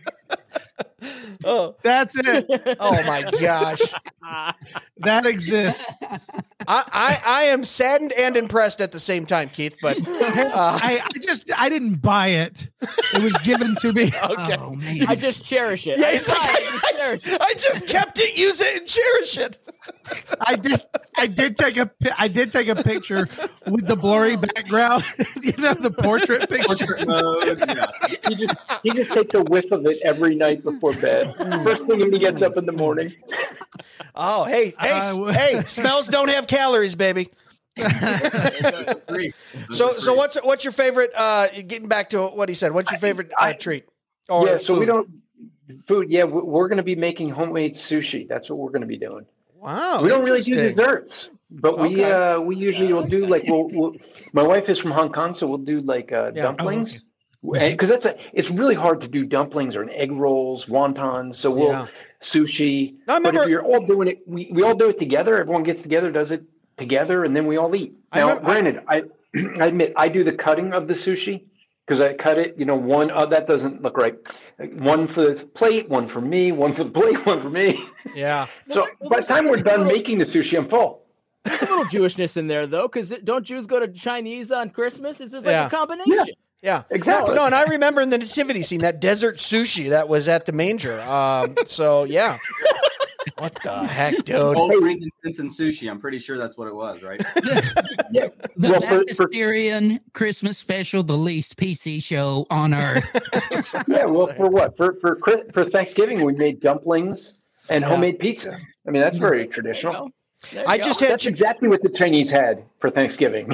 Oh, That's it. oh my gosh. That exists. I, I, I am saddened and impressed at the same time, Keith, but uh, I, I just I didn't buy it. It was given to me. okay. Oh man. I just cherish it. Yeah, I, he's like, I just I, cherish it. I just kept it, use it, and cherish it. I did. I did take a. pi- I did take a picture with the blurry background. You know, the portrait picture. Portrait mode. Yeah. He just he just takes a whiff of it every night before bed. First thing when he gets up in the morning. Oh, hey, hey, Uh, w- hey! Smells don't have calories, baby. That's great. So, so what's what's your favorite? Uh, getting back to what he said, what's your favorite uh, I- treat? Or yeah, so food? we don't food. Yeah, we- we're going to be making homemade sushi. That's what we're going to be doing. Wow, we don't really do interesting. desserts, but we Okay. uh we usually will do like we'll, we'll my wife is from Hong Kong, so we'll do like uh Yeah. dumplings. Because that's a it's really hard to do dumplings or egg rolls, wontons. So we'll Yeah. sushi. No, I but remember- if you're all doing it, we, we all do it together. Everyone gets together, does it together, and then we all eat. I Now, remember- I- granted, I, I admit I do the cutting of the sushi because I cut it. You know, one oh, that doesn't look right. Like, one for the plate, one for me, one for the plate, one for me. Yeah, So Well, by the time we're done making the sushi, I'm full. There's a little Jewishness in there though, because don't Jews go to Chinese on Christmas? It's just like Yeah. a combination. yeah, Exactly. No, no, and I remember in the nativity scene that desert sushi that was at the manger. Um, so yeah. What the heck, dude? Old frankincense and sushi. I'm pretty sure that's what it was, right? Yeah. The Well, for- for- Baptisterian Christmas special, the least P C show on earth. Yeah, well, for what? For for Chris- for Thanksgiving, we made dumplings and Yeah. homemade pizza. I mean, that's very traditional. There you I go. just had That's exactly what the Chinese had for Thanksgiving.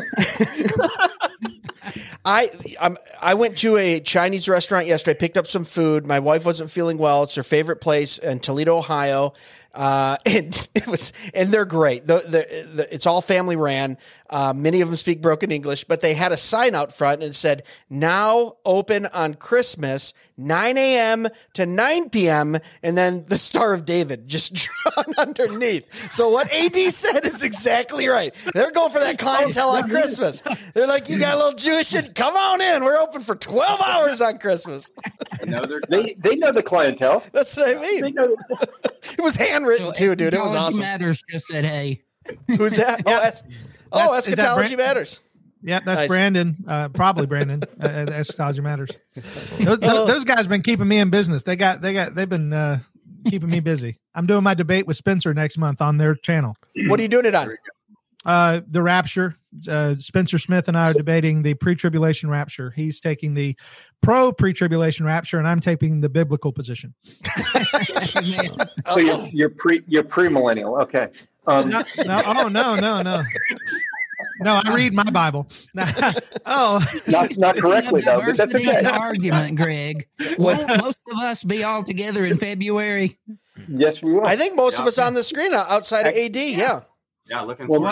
I um, I went to a Chinese restaurant yesterday. Picked up some food. My wife wasn't feeling well. It's her favorite place in Toledo, Ohio, uh, and it was and they're great. The, the, the it's all family ran. Uh, many of them speak broken English, but they had a sign out front and it said "Now open on Christmas, nine a.m. to nine p.m." and then the Star of David just drawn underneath. So what A D said is exactly right. They're going for that clientele on Christmas. They're like, "You got a little Jewish in? Come on in. We're open for twelve hours on Christmas." No, they're They they know the clientele. That's what I They mean. know. It was handwritten So too, dude. It was Eschatology awesome. Matters just said, "Hey, Who's that? Oh, that's, oh, That's- is that eschatology Brent? matters. Yep, that's Nice. Brandon. Uh, probably Brandon. Uh, uh, Eschatology Matters. Those, Oh. those, those guys been keeping me in business. They got. They got. They've been uh, keeping me busy. I'm doing my debate with Spencer next month on their channel. What are you doing it on? Uh, the rapture. Uh, Spencer Smith and I are debating the pre-tribulation rapture. He's taking the pro pre-tribulation rapture, and I'm taking the biblical position. man, So you're you're pre you're pre-millennial. Okay. Um, No, no, oh no, no, no, no. I read my Bible. oh, not not correctly though, but that's diversity in okay. argument, Greg. Won't most of us be all together in February? Yes, we will. I think most of Yeah. us on the screen outside of A D. Yeah. yeah, looking Well, forward.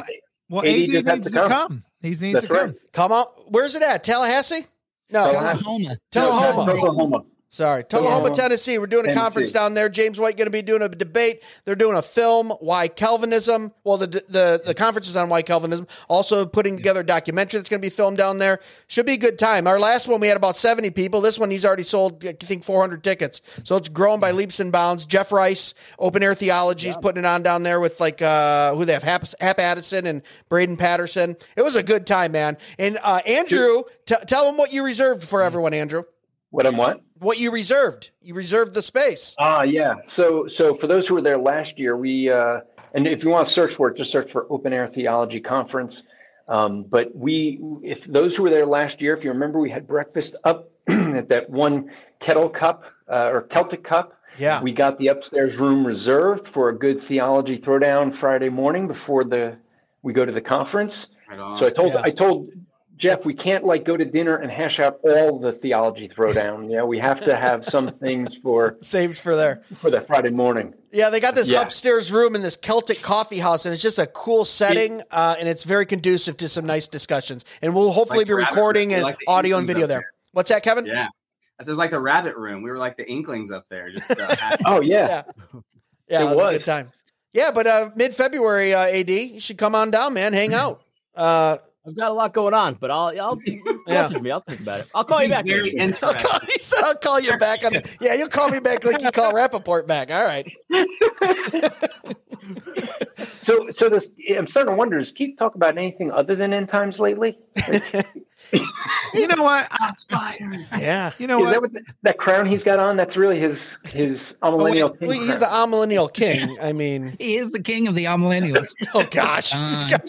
Well, A D A D just has needs to to come. come. He needs That's to come. right. Come on. Where's it at? Tallahassee? No. Oklahoma. Tullahoma. Oklahoma. Sorry, Tullahoma, Tullahoma, Tennessee. We're doing a Tennessee. conference down there. James White going to be doing a debate. They're doing a film, Why Calvinism. Well, the the the conference is on Why Calvinism. Also putting together a documentary that's going to be filmed down there. Should be a good time. Our last one we had about seventy people. This one he's already sold, I think, four hundred tickets. So it's growing by leaps and bounds. Jeff Rice, Open Air Theology, is putting it on down there with like uh, who they have, Hap, Hap Addison and Braden Patterson. It was a good time, man. And uh, Andrew, t- tell them what you reserved for everyone, Andrew. What I'm what? What you reserved. You reserved the space. Ah, yeah. So, so for those who were there last year, we uh, and if you want to search for it, just search for Open Air Theology Conference. Um, but we, if those who were there last year, if you remember, we had breakfast up at that one Kettle Cup uh, or Celtic Cup. Yeah. We got the upstairs room reserved for a good theology throwdown Friday morning before the we go to the conference. Right on. So I told Yeah. I told Jeff, we can't like go to dinner and hash out all the theology throwdown. You know, we have to have some things for Saved for there. for that Friday morning. Yeah, they got this Yeah. upstairs room in this Celtic coffee house, and it's just a cool setting, uh, and it's very conducive to some nice discussions. And we'll hopefully Like be rabbit recording room, and like the audio and Inklings video up there. there. What's that, Kevin? Yeah. This is like the rabbit room. We were like the Inklings up there. Just uh, happy. Oh yeah, Yeah, yeah, It it was, a was. good time. Yeah, but uh, mid-February, uh, A D, you should come on down, man. Hang out. Uh, I've got a lot going on, but I'll I'll message me. I'll think about it. I'll call you Seems back. very maybe. I'll call, interesting. he said, "I'll call you back." On the, yeah, you'll call me back like you call Rappaport back. All right. so so this I'm starting to wonder, does Keith talk about anything other than end times lately? You know what? I, Inspired. Yeah. you know Is what? that what the, that crown he's got on? That's really his his millennial king Well, he's crown. the amillennial king. I mean, He is the king of the millennials. oh gosh. He's got-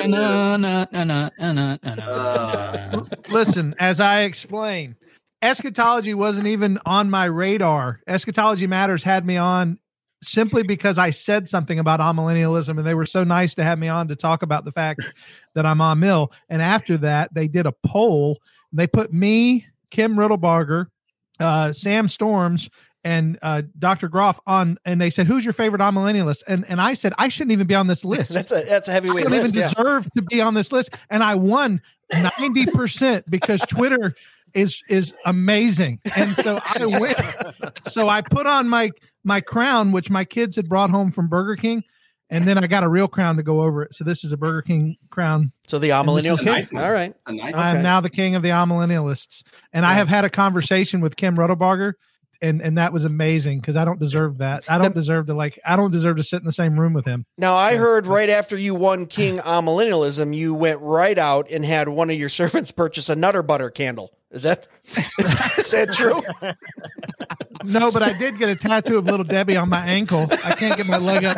Listen, as I explained, eschatology wasn't even on my radar. Eschatology Matters had me on simply because I said something about amillennialism, and they were so nice to have me on to talk about the fact that I'm on mill. And after that, they did a poll. And they put me, Kim Riddlebarger, uh, Sam Storms, and uh, Doctor Groff on, and they said, "Who's your favorite amillennialist?" And and I said, "I shouldn't even be on this list. That's a that's a I heavyweight don't even list. Yeah. deserve to be on this list." And I won ninety percent because Twitter is is amazing. And so I went. So I put on my my crown, which my kids had brought home from Burger King, and then I got a real crown to go over it. So this is a Burger King crown. So the amillennial is a king. nice one. All right. A nice I'm Okay. now the king of the amillennialists. And I have had a conversation with Kim Riddlebarger, and and that was amazing because I don't deserve that. I don't deserve to like. I don't deserve to sit in the same room with him. Now I heard right after you won King amillennialism, you went right out and had one of your servants purchase a Nutter Butter candle. Is that is, is that true? No, but I did get a tattoo of Little Debbie on my ankle. I can't get my leg up.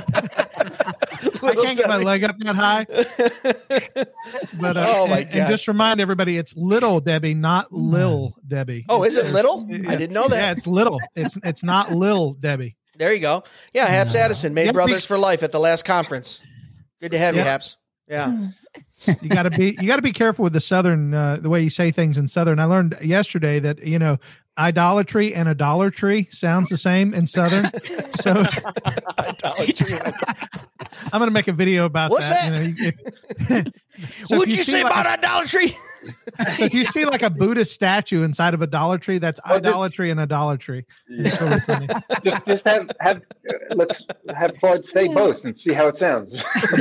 I can't get my leg up that high. But uh, Oh, my and, and God. just remind everybody, it's Little Debbie, not Lil Debbie. Oh, is it little? Yeah. I didn't know that. Yeah, it's little. It's it's not Lil Debbie. There you go. Yeah, Haps Addison made Yeah, brothers be- for life at the last conference. Good to have you, Yeah. Haps. Yeah. You got to be you got to be careful with the southern uh, the way you say things in southern. I learned yesterday that you know idolatry and idolatry sounds the same in southern. So Idolatry. I'm going to make a video about What's that. that? You know, if- so if What'd you see say like about a- idolatry? So if you see like a Buddhist statue inside of idolatry, that's Oh, this- idolatry and idolatry. It's really funny. just just have have uh, let's have Claude say both and see how it sounds.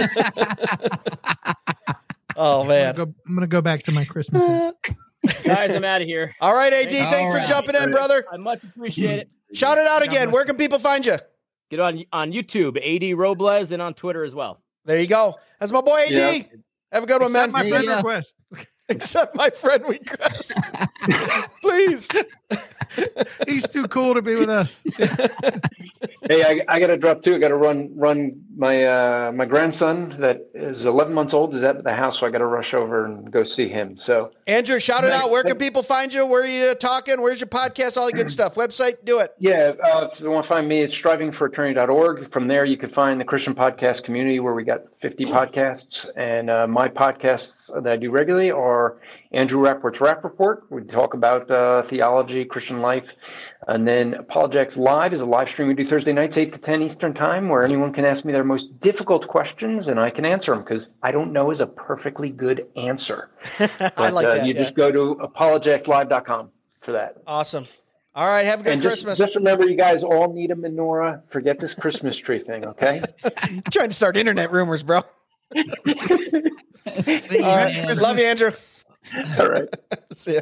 Oh I'm man. gonna go, I'm gonna go back to my Christmas. thing. Guys, I'm out of here. All right, A D, All thanks for right. jumping in, brother. I much appreciate it. Shout it out again. Where can people find you? Get on on YouTube, A D Robles, and on Twitter as well. There you go. That's my boy A D. Yeah. Have a good one, man. Accept my See friend ya. request. Accept my friend request. Please. He's too cool to be with us. Hey, I, I got to drop too. I got to run run my uh, my grandson that is eleven months old is at the house, so I got to rush over and go see him. So Andrew, shout it Thank- out. Where can thank- people find you? Where are you talking? Where's your podcast? All the good stuff. Website, do it. yeah, uh, if you want to find me, it's striving for eternity dot org. From there, you can find the Christian podcast community where we got fifty podcasts, and uh, my podcasts that I do regularly are Andrew Rappaport's Rap Report. We talk about uh, theology, Christian life. And then Apologetics Live is a live stream we do Thursday nights, eight to ten Eastern time, where anyone can ask me their most difficult questions and I can answer them, because I don't know is a perfectly good answer. But, I like uh, that. You yeah. just go to apologetics live dot com for that. Awesome. All right. Have a good and Christmas. Just, just remember, you guys all need a menorah. Forget this Christmas tree thing, okay? Trying to start internet rumors, bro. See you, All right. man. Love you, Andrew. All right. See ya.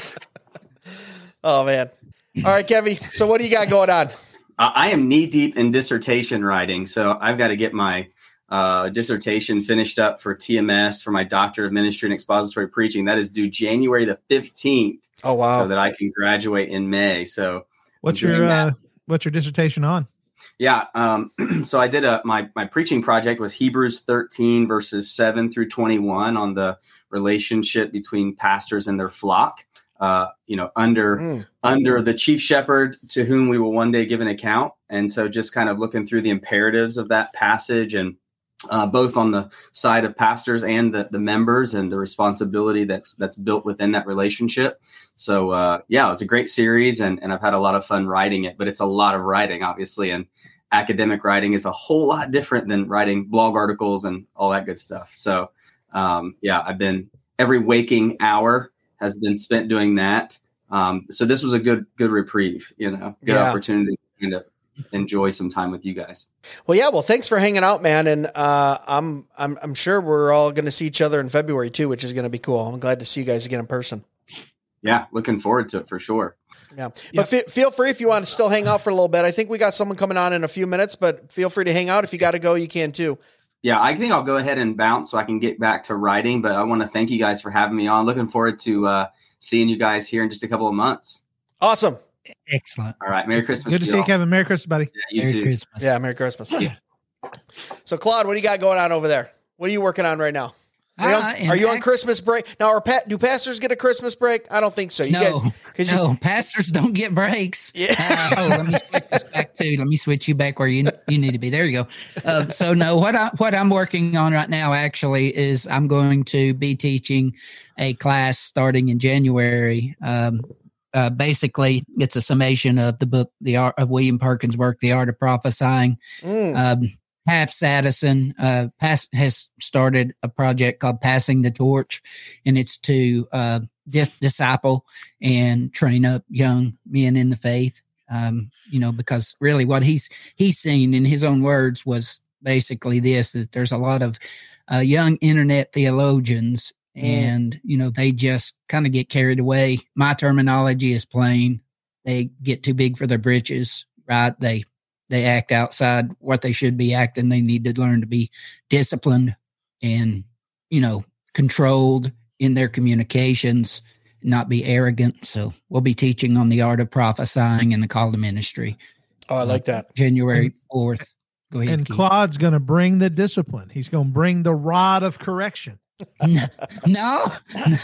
Oh, man. All right, Kevy. So what do you got going on? Uh, I am knee deep in dissertation writing, so I've got to get my uh, dissertation finished up for T M S for my Doctor of Ministry and Expository Preaching. That is due January the fifteenth. Oh, wow. So that I can graduate in May. So What's I'm doing your that. uh, what's your dissertation on? Yeah. Um, so I did a my my preaching project was Hebrews thirteen verses seven through twenty-one on the relationship between pastors and their flock. Uh, you know, under Mm. under the chief shepherd to whom we will one day give an account. And so just kind of looking through the imperatives of that passage, and uh, both on the side of pastors and the, the members, and the responsibility that's that's built within that relationship. So uh, yeah, it was a great series, and, and I've had a lot of fun writing it, but it's a lot of writing, obviously. And academic writing is a whole lot different than writing blog articles and all that good stuff. So um, yeah, I've been every waking hour has been spent doing that. Um, so this was a good, good reprieve, you know, good Yeah. opportunity to enjoy some time with you guys. Well, yeah. Well, thanks for hanging out, man. And uh, I'm I'm I'm sure we're all going to see each other in February too, which is going to be cool. I'm glad to see you guys again in person. Yeah, looking forward to it for sure. Yeah, but Yep. fe- feel free if you want to still hang out for a little bit. I think we got someone coming on in a few minutes, but feel free to hang out. If you got to go, you can too. Yeah, I think I'll go ahead and bounce so I can get back to writing. But I want to thank you guys for having me on. Looking forward to uh, seeing you guys here in just a couple of months. Awesome. Excellent. All right, Merry Christmas. Good to see you, y'all. Kevin. Merry Christmas, buddy. Yeah, you Merry too. Christmas. Yeah. Merry Christmas. So, Claude, what do you got going on over there? What are you working on right now? Are you on, I am are you on act- Christmas break now? Are pa- do pastors get a Christmas break? I don't think so. You No, guys, because you, no, pastors don't get breaks. Yeah. Uh, oh, let me switch this back to. Let me switch you back where you you need to be. There you go. Uh, so no, what I what I'm working on right now actually is I'm going to be teaching a class starting in January. Um, uh, basically, it's a summation of the book, the art of William Perkins' work, The Art of Prophesying. Mm. Um, Paps Addison uh, pass, has started a project called Passing the Torch, and it's to uh, dis- disciple and train up young men in the faith. Um, you know, because really what he's he's seen in his own words was basically this: that there's a lot of uh, young internet theologians, Mm. and you know they just kind of get carried away. My terminology is plain; they get too big for their britches, right? They They act outside what they should be acting. They need to learn to be disciplined and, you know, controlled in their communications, not be arrogant. So we'll be teaching on the art of prophesying and the call to ministry. Oh, I like that. January fourth. Go ahead. And Keith. Claude's going to bring the discipline. He's going to bring the rod of correction. No, no,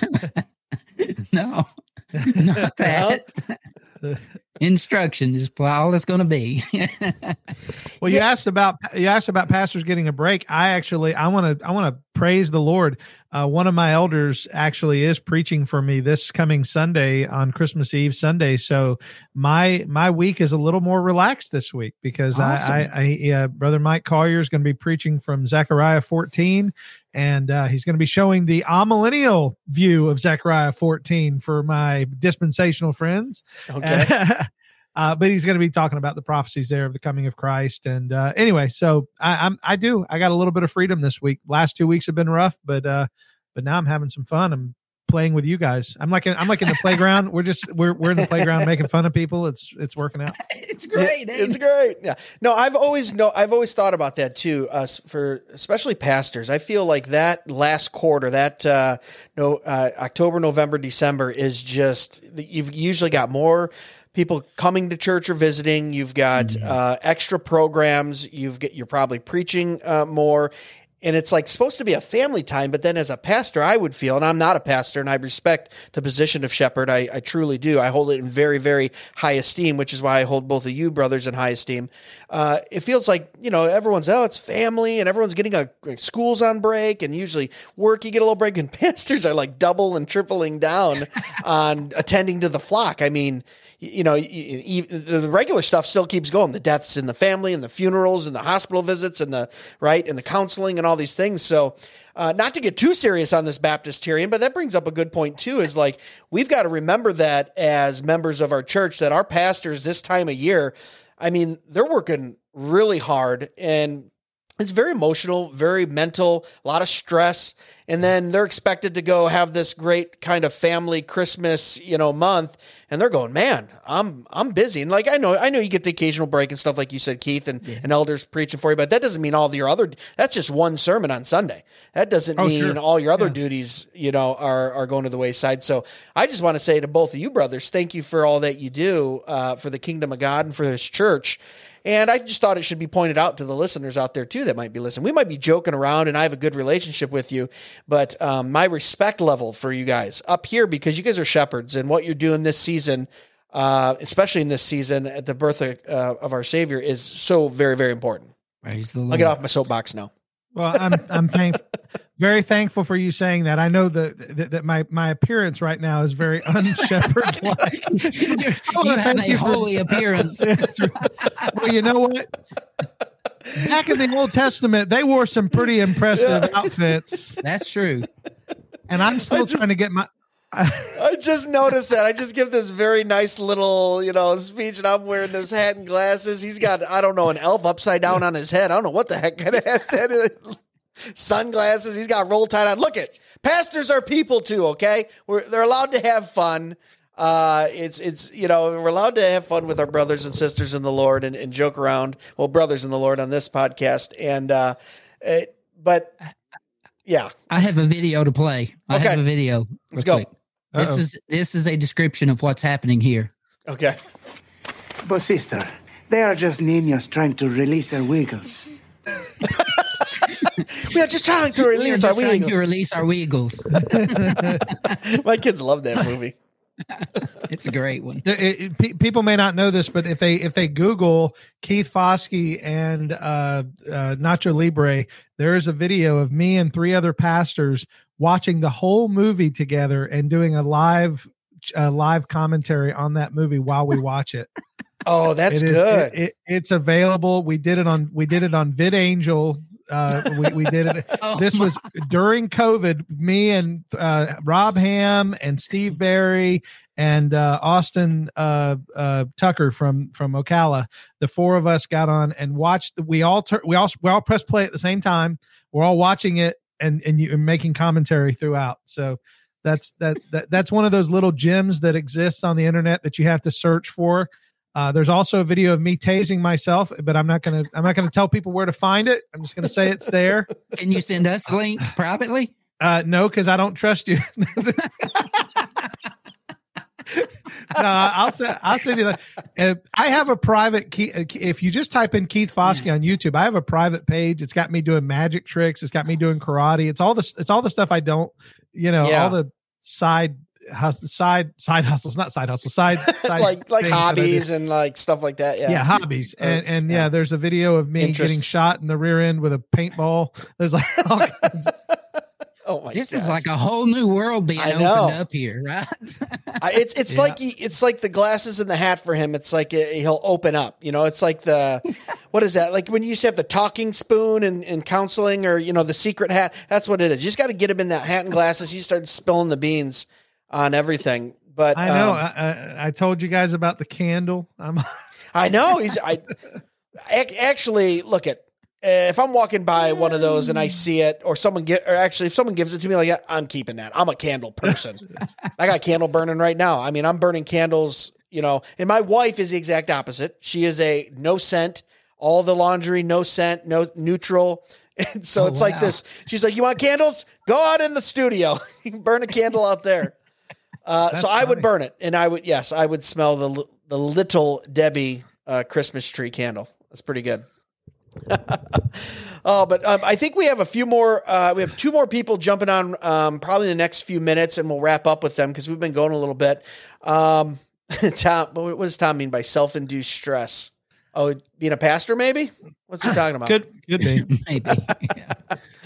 no, not that. Instruction is all it's going to be. Well, you asked about you asked about pastors getting a break. I actually I want to I want to praise the Lord. Uh, one of my elders actually is preaching for me this coming Sunday on Christmas Eve Sunday. So my my week is a little more relaxed this week because Awesome. I, I, I uh, Brother Mike Collier is going to be preaching from Zechariah fourteen, and uh, he's going to be showing the amillennial view of Zechariah fourteen for my dispensational friends. Okay. Uh, but he's going to be talking about the prophecies there of the coming of Christ. And uh, anyway, so I, I'm I do I got a little bit of freedom this week. Last two weeks have been rough, but uh, but now I'm having some fun. I'm playing with you guys. I'm like in, I'm like in the playground. We're just we're we're in the playground making fun of people. It's it's working out. It's great. It- it's ain't great. Yeah. No, I've always no, I've always thought about that too. Uh, s- for especially pastors, I feel like that last quarter, that uh, no uh, October, November, December is just you've usually got more people coming to church or visiting. You've got Mm-hmm. uh, extra programs. You've got you're probably preaching uh, more. And it's like supposed to be a family time, but then as a pastor, I would feel, and I'm not a pastor, and I respect the position of shepherd. I, I truly do. I hold it in very, very high esteem, which is why I hold both of you brothers in high esteem. Uh, it feels like, you know, everyone's, oh, it's family, and everyone's getting a, a school's on break, and usually work, you get a little break, and pastors are like double and tripling down on attending to the flock. I mean, you know, the regular stuff still keeps going. The deaths in the family and the funerals and the hospital visits and the right and the counseling and all these things. So uh, not to get too serious on this Baptisterian, but that brings up a good point too, is like, we've got to remember that as members of our church, that our pastors this time of year, I mean, they're working really hard, and it's very emotional, very mental, a lot of stress. And then they're expected to go have this great kind of family Christmas, you know, month. And they're going, man, I'm, I'm busy. And like, I know, I know you get the occasional break and stuff, like you said, Keith, and, yeah. and elders preaching for you, but that doesn't mean all your other, that's just one sermon on Sunday. That doesn't oh, mean sure. all your other yeah. duties, you know, are, are going to the wayside. So I just want to say to both of you brothers, thank you for all that you do uh, for the kingdom of God and for this church. And I just thought it should be pointed out to the listeners out there too that might be listening. We might be joking around, and I have a good relationship with you, but um, my respect level for you guys up here, because you guys are shepherds, and what you're doing this season, uh, especially in this season at the birth of, uh, of our Savior, is so very, very important. Praise the Lord. I'll get off my soapbox now. Well, I'm I'm thank, very thankful for you saying that. I know that that, that my, my appearance right now is very unshepherd-like. you you have a holy for, appearance. Well, you know what? Back in the Old Testament, they wore some pretty impressive yeah. outfits. That's true. And I'm still just, trying to get my... I just noticed that. I just give this very nice little, you know, speech, and I'm wearing this hat and glasses. He's got, I don't know, an elf upside down on his head. I don't know what the heck kind of hat that is. Sunglasses. He's got roll tide on. Look it. Pastors are people too. Okay. We're, they're allowed to have fun. Uh, it's, it's, you know, we're allowed to have fun with our brothers and sisters in the Lord, and, and joke around. Well, brothers in the Lord on this podcast. And, uh, it, but yeah, I have a video to play. I okay. have a video. Let's go. Quick. This Uh-oh. is, this is a description of what's happening here. Okay. But sister, they are just niños trying to release their wiggles. We are just trying to release our trying wiggles. to release our wiggles. My kids love that movie. It's a great one. It, it, pe- people may not know this, but if they if they Google Keith Foskey and uh, uh, Nacho Libre, there is a video of me and three other pastors watching the whole movie together and doing a live uh, live commentary on that movie while we watch it. Oh, that's it is, good. It, it, it's available. We did it on we did it on VidAngel. Uh, we, we did it. Oh, this was during COVID. Me and uh, Rob Ham and Steve Barry and uh, Austin uh, uh, Tucker from from Ocala. The four of us got on and watched. We all tur- we all we all pressed play at the same time. We're all watching it and and you and making commentary throughout. So that's that, that that's one of those little gems that exists on the internet that you have to search for. Uh, there's also a video of me tasing myself, but I'm not gonna I'm not gonna tell people where to find it. I'm just gonna say it's there. Can you send us a link privately? Uh, no, because I don't trust you. No, I'll send I'll send you that. Uh, I have a private key. If you just type in Keith Foskey on YouTube, I have a private page. It's got me doing magic tricks. It's got me doing karate. It's all the it's all the stuff I don't, you know, Yeah. all the side. Hustle, side side hustles, not side hustles, side, side like like things that I do. hobbies and like stuff like that. Yeah, Yeah, hobbies. And and yeah, yeah. there's a video of me Interests. getting shot in the rear end with a paintball. There's like all kinds of- Oh my! This gosh. is like a whole new world being I opened know. up here, right? I, it's it's Yeah. like he, it's like the glasses and the hat for him. It's like uh, he'll open up. You know, it's like the what is that? Like when you used to have the talking spoon and, and counseling, or you know, the secret hat. That's what it is. You just got to get him in that hat and glasses. He started spilling the beans on everything. But I know. um, I, I, I told you guys about the candle. I'm I know he's. I ac- actually look at uh, if I'm walking by one of those and I see it, or someone get, or actually if someone gives it to me, like I'm keeping that. I'm a candle person. I got candle burning right now. I mean, I'm burning candles. You know, and my wife is the exact opposite. She is a no scent, all the laundry, no scent, no neutral. And so Oh, it's like wow. this. She's like, "You want candles? Go out in the studio. You can burn a candle out there." Uh, That's so I would funny. burn it, and I would, yes, I would smell the li- the Little Debbie uh, Christmas tree candle. That's pretty good. Oh, but um, I think we have a few more. Uh, we have two more people jumping on, um, probably in the next few minutes, and we'll wrap up with them because we've been going a little bit. Um, Tom, what does Tom mean by self-induced stress? Oh, being a pastor, maybe? What's he talking about? Could could be. Maybe. Yeah.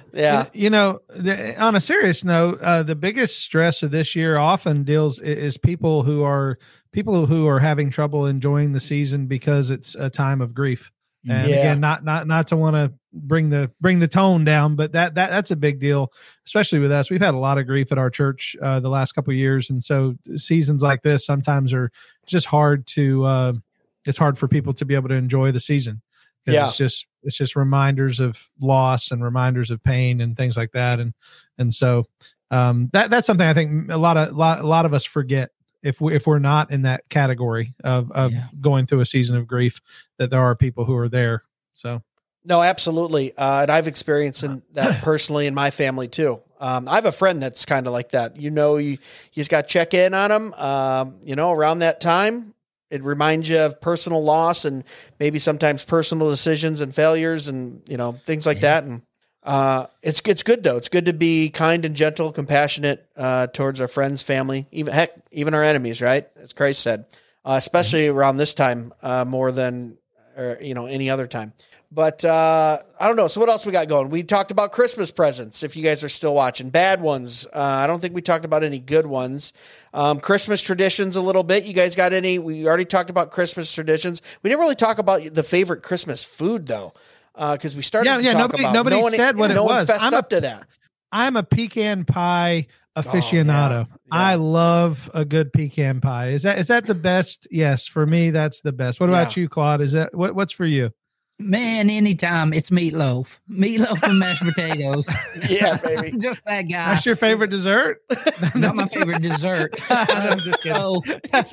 Yeah. You, you know, the, on a serious note, uh, the biggest stress of this year often deals is people who are people who are having trouble enjoying the season because it's a time of grief. And Yeah. again, not not not to want to bring the bring the tone down, but that that that's a big deal, especially with us. We've had a lot of grief at our church uh, the last couple of years, and so seasons like this sometimes are just hard to. Uh, it's hard for people to be able to enjoy the season. Yeah. It's just it's just reminders of loss and reminders of pain and things like that, and and so um, that that's something I think a lot of lot, a lot of us forget. If we if we're not in that category of, of Yeah. going through a season of grief, that there are people who are there. So No, absolutely. Uh, and I've experienced in that personally in my family too. Um, I have a friend that's kind of like that. You know, you, you just got to check in on them. Um, you know, around that time, it reminds you of personal loss and maybe sometimes personal decisions and failures and, you know, things like that. And uh, it's, it's good though. It's good to be kind and gentle, compassionate uh, towards our friends, family, even heck, even our enemies, right? As Christ said, uh, especially around this time uh, more than, or, you know, any other time. But uh, I don't know. So what else we got going? We talked about Christmas presents. If you guys are still watching, bad ones. Uh, I don't think we talked about any good ones. Um, Christmas traditions a little bit. You guys got any? We already talked about Christmas traditions. We didn't really talk about the favorite Christmas food though, because uh, we started. yeah, to yeah. talk Nobody about nobody no one, said what no it one was. fessed I'm up a, to that. I'm a pecan pie aficionado. Oh, yeah. I love a good pecan pie. Is that is that the best? Yes, for me that's the best. What Yeah. about you, Claude? Is that what, what's for you? Man, anytime it's meatloaf, meatloaf and mashed potatoes. Yeah, baby. Just that guy. That's your favorite dessert? Not my favorite dessert. I'm just kidding. So,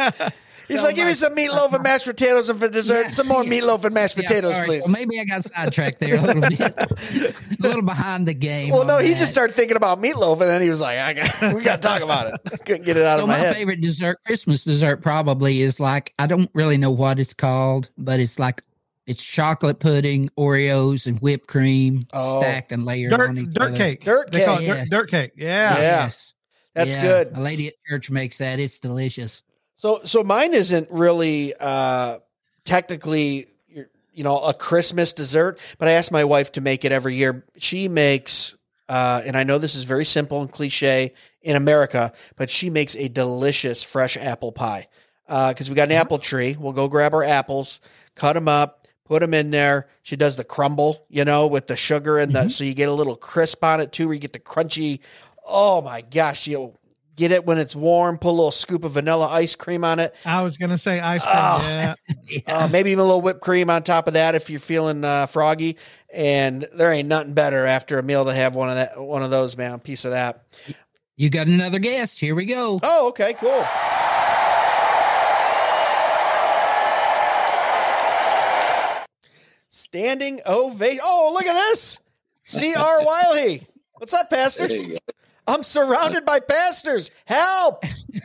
He's so like, give me my- some meatloaf and mashed potatoes, and for dessert, Yeah, some more yeah. meatloaf and mashed Yeah, potatoes, sorry. please. Well, maybe I got sidetracked there a little bit, a little behind the game. Well, on no, he that. just started thinking about meatloaf, and then he was like, I got, we got to talk about it. Couldn't get it out So of my, my head. favorite dessert, Christmas dessert, probably is like I don't really know what it's called, but it's like it's chocolate pudding, Oreos, and whipped cream Oh. stacked and layered Dirt on each dirt other. cake. Dirt They call it cake. dirt, Yes. dirt cake. Yeah. Yeah. Yes. That's Yeah, good. A lady at church makes that. It's delicious. So, so mine isn't really uh, technically, you know, a Christmas dessert, but I asked my wife to make it every year. She makes, uh, and I know this is very simple and cliche in America, but she makes a delicious fresh apple pie. Uh, cause we got an apple tree. We'll go grab our apples, cut them up, put them in there. She does the crumble, you know, with the sugar and the, so you get a little crisp on it too, where you get the crunchy. Oh my gosh. You get it when it's warm, put a little scoop of vanilla ice cream on it. I was gonna say ice cream. Oh. Yeah. Uh, maybe even a little whipped cream on top of that if you're feeling uh, froggy. And there ain't nothing better after a meal to have one of that, one of those, man, a piece of that. You got another guest. Here we go. Oh, okay, cool. Standing ovation. Oh, look at this. C R Wiley. What's up, Pastor? There you go. I'm surrounded by pastors. Help.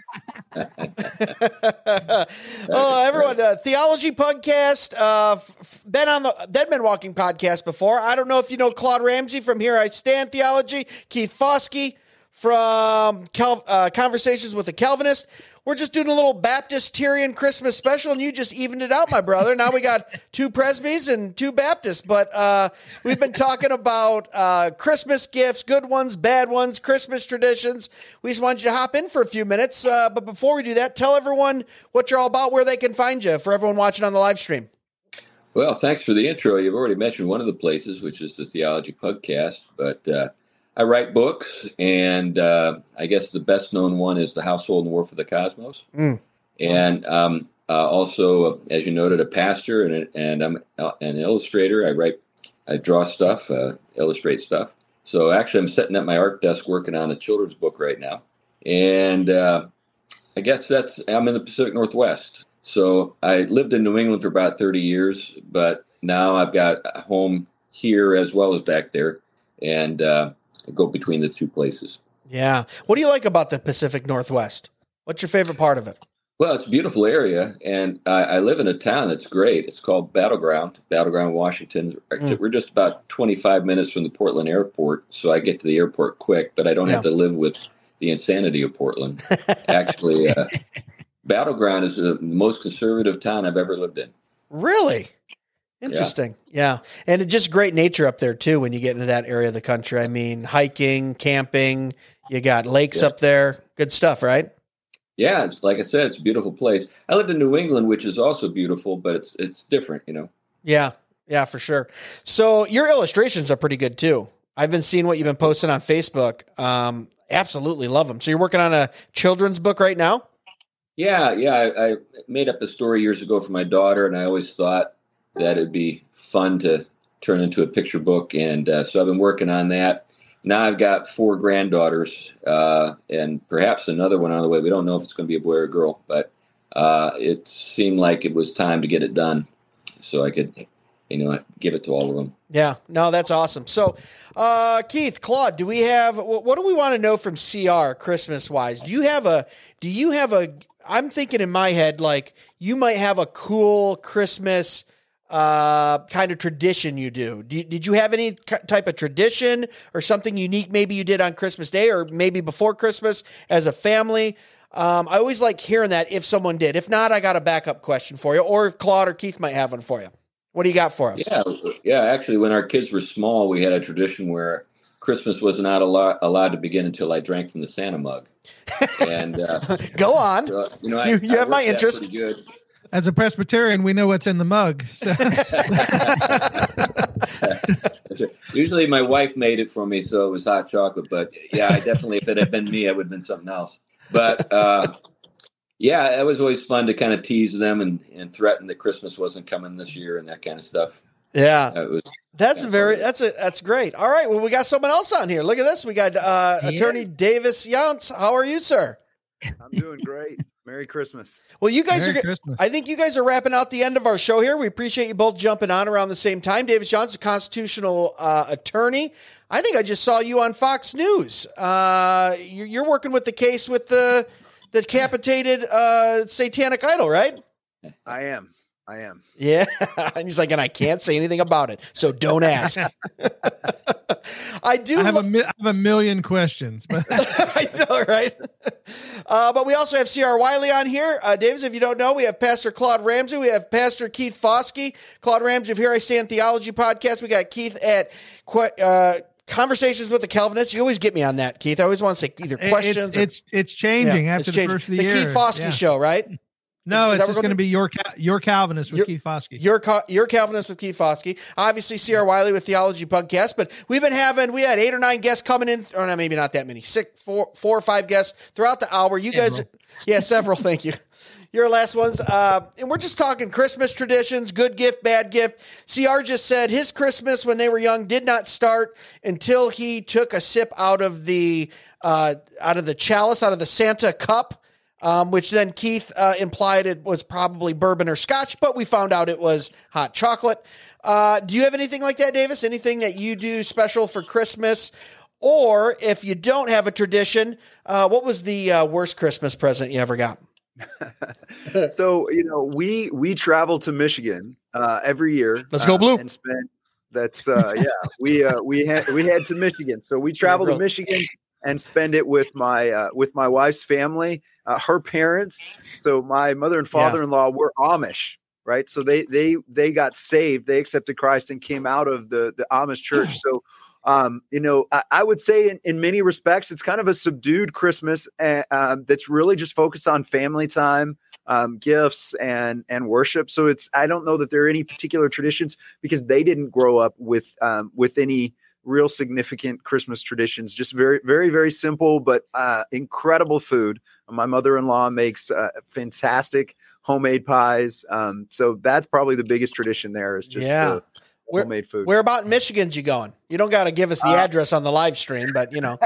Oh, everyone, uh, Theology Podcast, uh, f- been on the Dead Men Walking podcast before. I don't know if you know Claude Ramsey from Here I Stand Theology, Keith Foskey from Cal- uh, Conversations with a Calvinist. We're just doing a little Baptist-Tyrian Christmas special, and you just evened it out, my brother. Now we got two Presbys and two Baptists, but uh, we've been talking about uh, Christmas gifts, good ones, bad ones, Christmas traditions. We just wanted you to hop in for a few minutes, uh, but before we do that, tell everyone what you're all about, where they can find you, for everyone watching on the live stream. Well, thanks for the intro. You've already mentioned one of the places, which is the Theology Podcast, but uh, I write books, and uh, I guess the best known one is The Household and War for the Cosmos. Mm. And um, uh, also, as you noted, a pastor and, and I'm an illustrator. I write, I draw stuff, uh, illustrate stuff. So actually, I'm sitting at my art desk working on a children's book right now. And uh, I guess that's, I'm in the Pacific Northwest. So I lived in New England for about thirty years, but now I've got a home here as well as back there. And uh, I go between the two places. Yeah. What do you like about the Pacific Northwest? What's your favorite part of it? Well, it's a beautiful area, and I, I live in a town that's great. It's called Battleground, Battleground, Washington. Mm. We're just about twenty-five minutes from the Portland airport, so I get to the airport quick, but I don't yeah. have to live with the insanity of Portland. Actually, uh, Battleground is the most conservative town I've ever lived in. Really? Interesting. Yeah. yeah. And it just great nature up there too when you get into that area of the country. I mean, hiking, camping, you got lakes yeah. up there. Good stuff, right? Yeah, it's, like I said, it's a beautiful place. I lived in New England, which is also beautiful, but it's it's different, you know. Yeah, yeah, for sure. So your illustrations are pretty good too. I've been seeing what you've been posting on Facebook. Um, absolutely love them. So you're working on a children's book right now? Yeah, yeah. I, I made up a story years ago for my daughter, and I always thought that it'd be fun to turn into a picture book, and uh, so I've been working on that. Now I've got four granddaughters, uh, and perhaps another one on the way. We don't know if it's going to be a boy or a girl, but uh, it seemed like it was time to get it done so I could, you know, give it to all of them. Yeah, no, that's awesome. So, uh, Keith, Claude, do we have, what do we want to know from C R Christmas wise? Do you have a, do you have a, I'm thinking in my head, like you might have a cool Christmas Uh, kind of tradition you do. Did, did you have any type of tradition or something unique maybe you did on Christmas Day or maybe before Christmas as a family? Um, I always like hearing that if someone did. If not, I got a backup question for you, or if Claude or Keith might have one for you. What do you got for us? Yeah, yeah. Actually, when our kids were small, we had a tradition where Christmas was not allowed, allowed to begin until I drank from the Santa mug. And uh, Go on. So, you know, I, you, you I have my interest. Pretty good. As a Presbyterian, we know what's in the mug. So. Usually my wife made it for me, so it was hot chocolate. But yeah, I definitely, if it had been me, I would have been something else. But uh, yeah, it was always fun to kind of tease them and, and threaten that Christmas wasn't coming this year and that kind of stuff. Yeah, uh, it was that's very funny. that's a that's great. All right, well, we got someone else on here. Look at this. We got uh, yeah. Attorney Davis Younts. How are you, sir? I'm doing great. Merry Christmas. Well, you guys Merry are Christmas. I think you guys are wrapping out the end of our show here. We appreciate you both jumping on around the same time. Davis Johnson, constitutional uh, attorney. I think I just saw you on Fox News. Uh, you're, you're working with the case with the the decapitated uh, satanic idol, right? I am. I am. Yeah. And he's like, and I can't say anything about it, so don't ask. I do. I have, lo- a mi- I have a million questions. But I know, right? Uh, but we also have C R Wiley on here. Uh, Davis, if you don't know, we have Pastor Claude Ramsey. We have Pastor Keith Foskey. Claude Ramsey of Here I Stand Theology podcast. We got Keith at uh, Conversations with the Calvinists. You always get me on that, Keith. I always want to say either questions. It's or, it's, it's changing yeah, after it's the changing. first of the, the year. Keith Foskey yeah. show, right? No, is, is it's just going to be your your Calvinist with your, Keith Foskey. Your your Calvinist with Keith Foskey. Obviously, C R Wiley with Theology Podcast. But we've been having we had eight or nine guests coming in, or not, maybe not that many, six, four, four or five guests throughout the hour. You several. guys, yeah, several. Thank you. Your last ones, uh, and we're just talking Christmas traditions, good gift, bad gift. C R just said his Christmas when they were young did not start until he took a sip out of the uh, out of the chalice, out of the Santa cup. Um, which then Keith uh, implied it was probably bourbon or scotch, but we found out it was hot chocolate. Uh, do you have anything like that, Davis? Anything that you do special for Christmas? Or if you don't have a tradition, uh, what was the uh, worst Christmas present you ever got? So, you know, we we travel to Michigan uh, every year. Let's go blue. Uh, and spend, that's, uh, yeah, we uh, we, had, we head to Michigan. So we travel to Michigan and spend it with my uh, with my wife's family, uh, her parents. So my mother and father-in-law yeah. were Amish, right? So they they they got saved, they accepted Christ and came out of the the Amish church. So um, you know, I, I would say in, in many respects, it's kind of a subdued Christmas uh, um, that's really just focused on family time, um, gifts, and and worship. So it's I don't know that there are any particular traditions because they didn't grow up with um, with any real significant Christmas traditions, just very, very, very simple, but uh, incredible food. My mother-in-law makes uh, fantastic homemade pies. Um, so that's probably the biggest tradition there is just yeah. the Where, homemade food. Where about in Michigan's you going? You don't got to give us the uh, address on the live stream, but you know.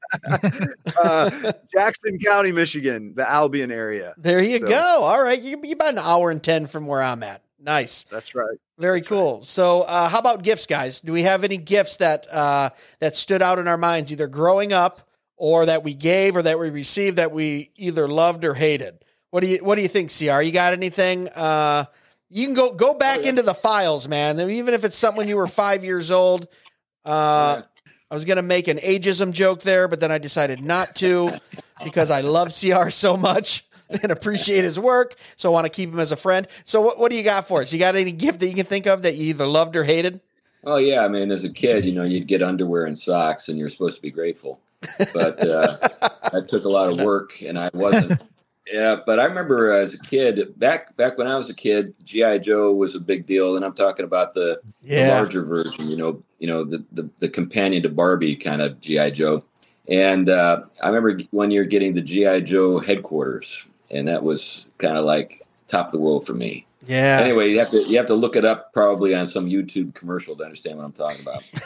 uh, Jackson County, Michigan, the Albion area. There you so, go. All right. You be about an hour and ten from where I'm at. Nice. That's right. Very That's cool. Right. So, uh, how about gifts, guys? Do we have any gifts that uh, that stood out in our minds, either growing up or that we gave or that we received that we either loved or hated? What do you What do you think, C R? You got anything? Uh, you can go go back oh, yeah. into the files, man. Even if it's something when you were five years old. Uh, yeah. I was going to make an ageism joke there, but then I decided not to because I love C R so much. and appreciate his work. So I want to keep him as a friend. So what, what do you got for us? You got any gift that you can think of that you either loved or hated? Oh yeah, I mean, as a kid, you know, you'd get underwear and socks, and you're supposed to be grateful. But uh, that took a lot of work, and I wasn't. Yeah, but I remember as a kid, back back when I was a kid, G I. Joe was a big deal, and I'm talking about the, yeah. the larger version. You know, you know the the, the companion to Barbie kind of G I. Joe. And uh, I remember one year getting the G I. Joe headquarters, and that was kind of like top of the world for me. Yeah. Anyway, you have to you have to look it up probably on some YouTube commercial to understand what I'm talking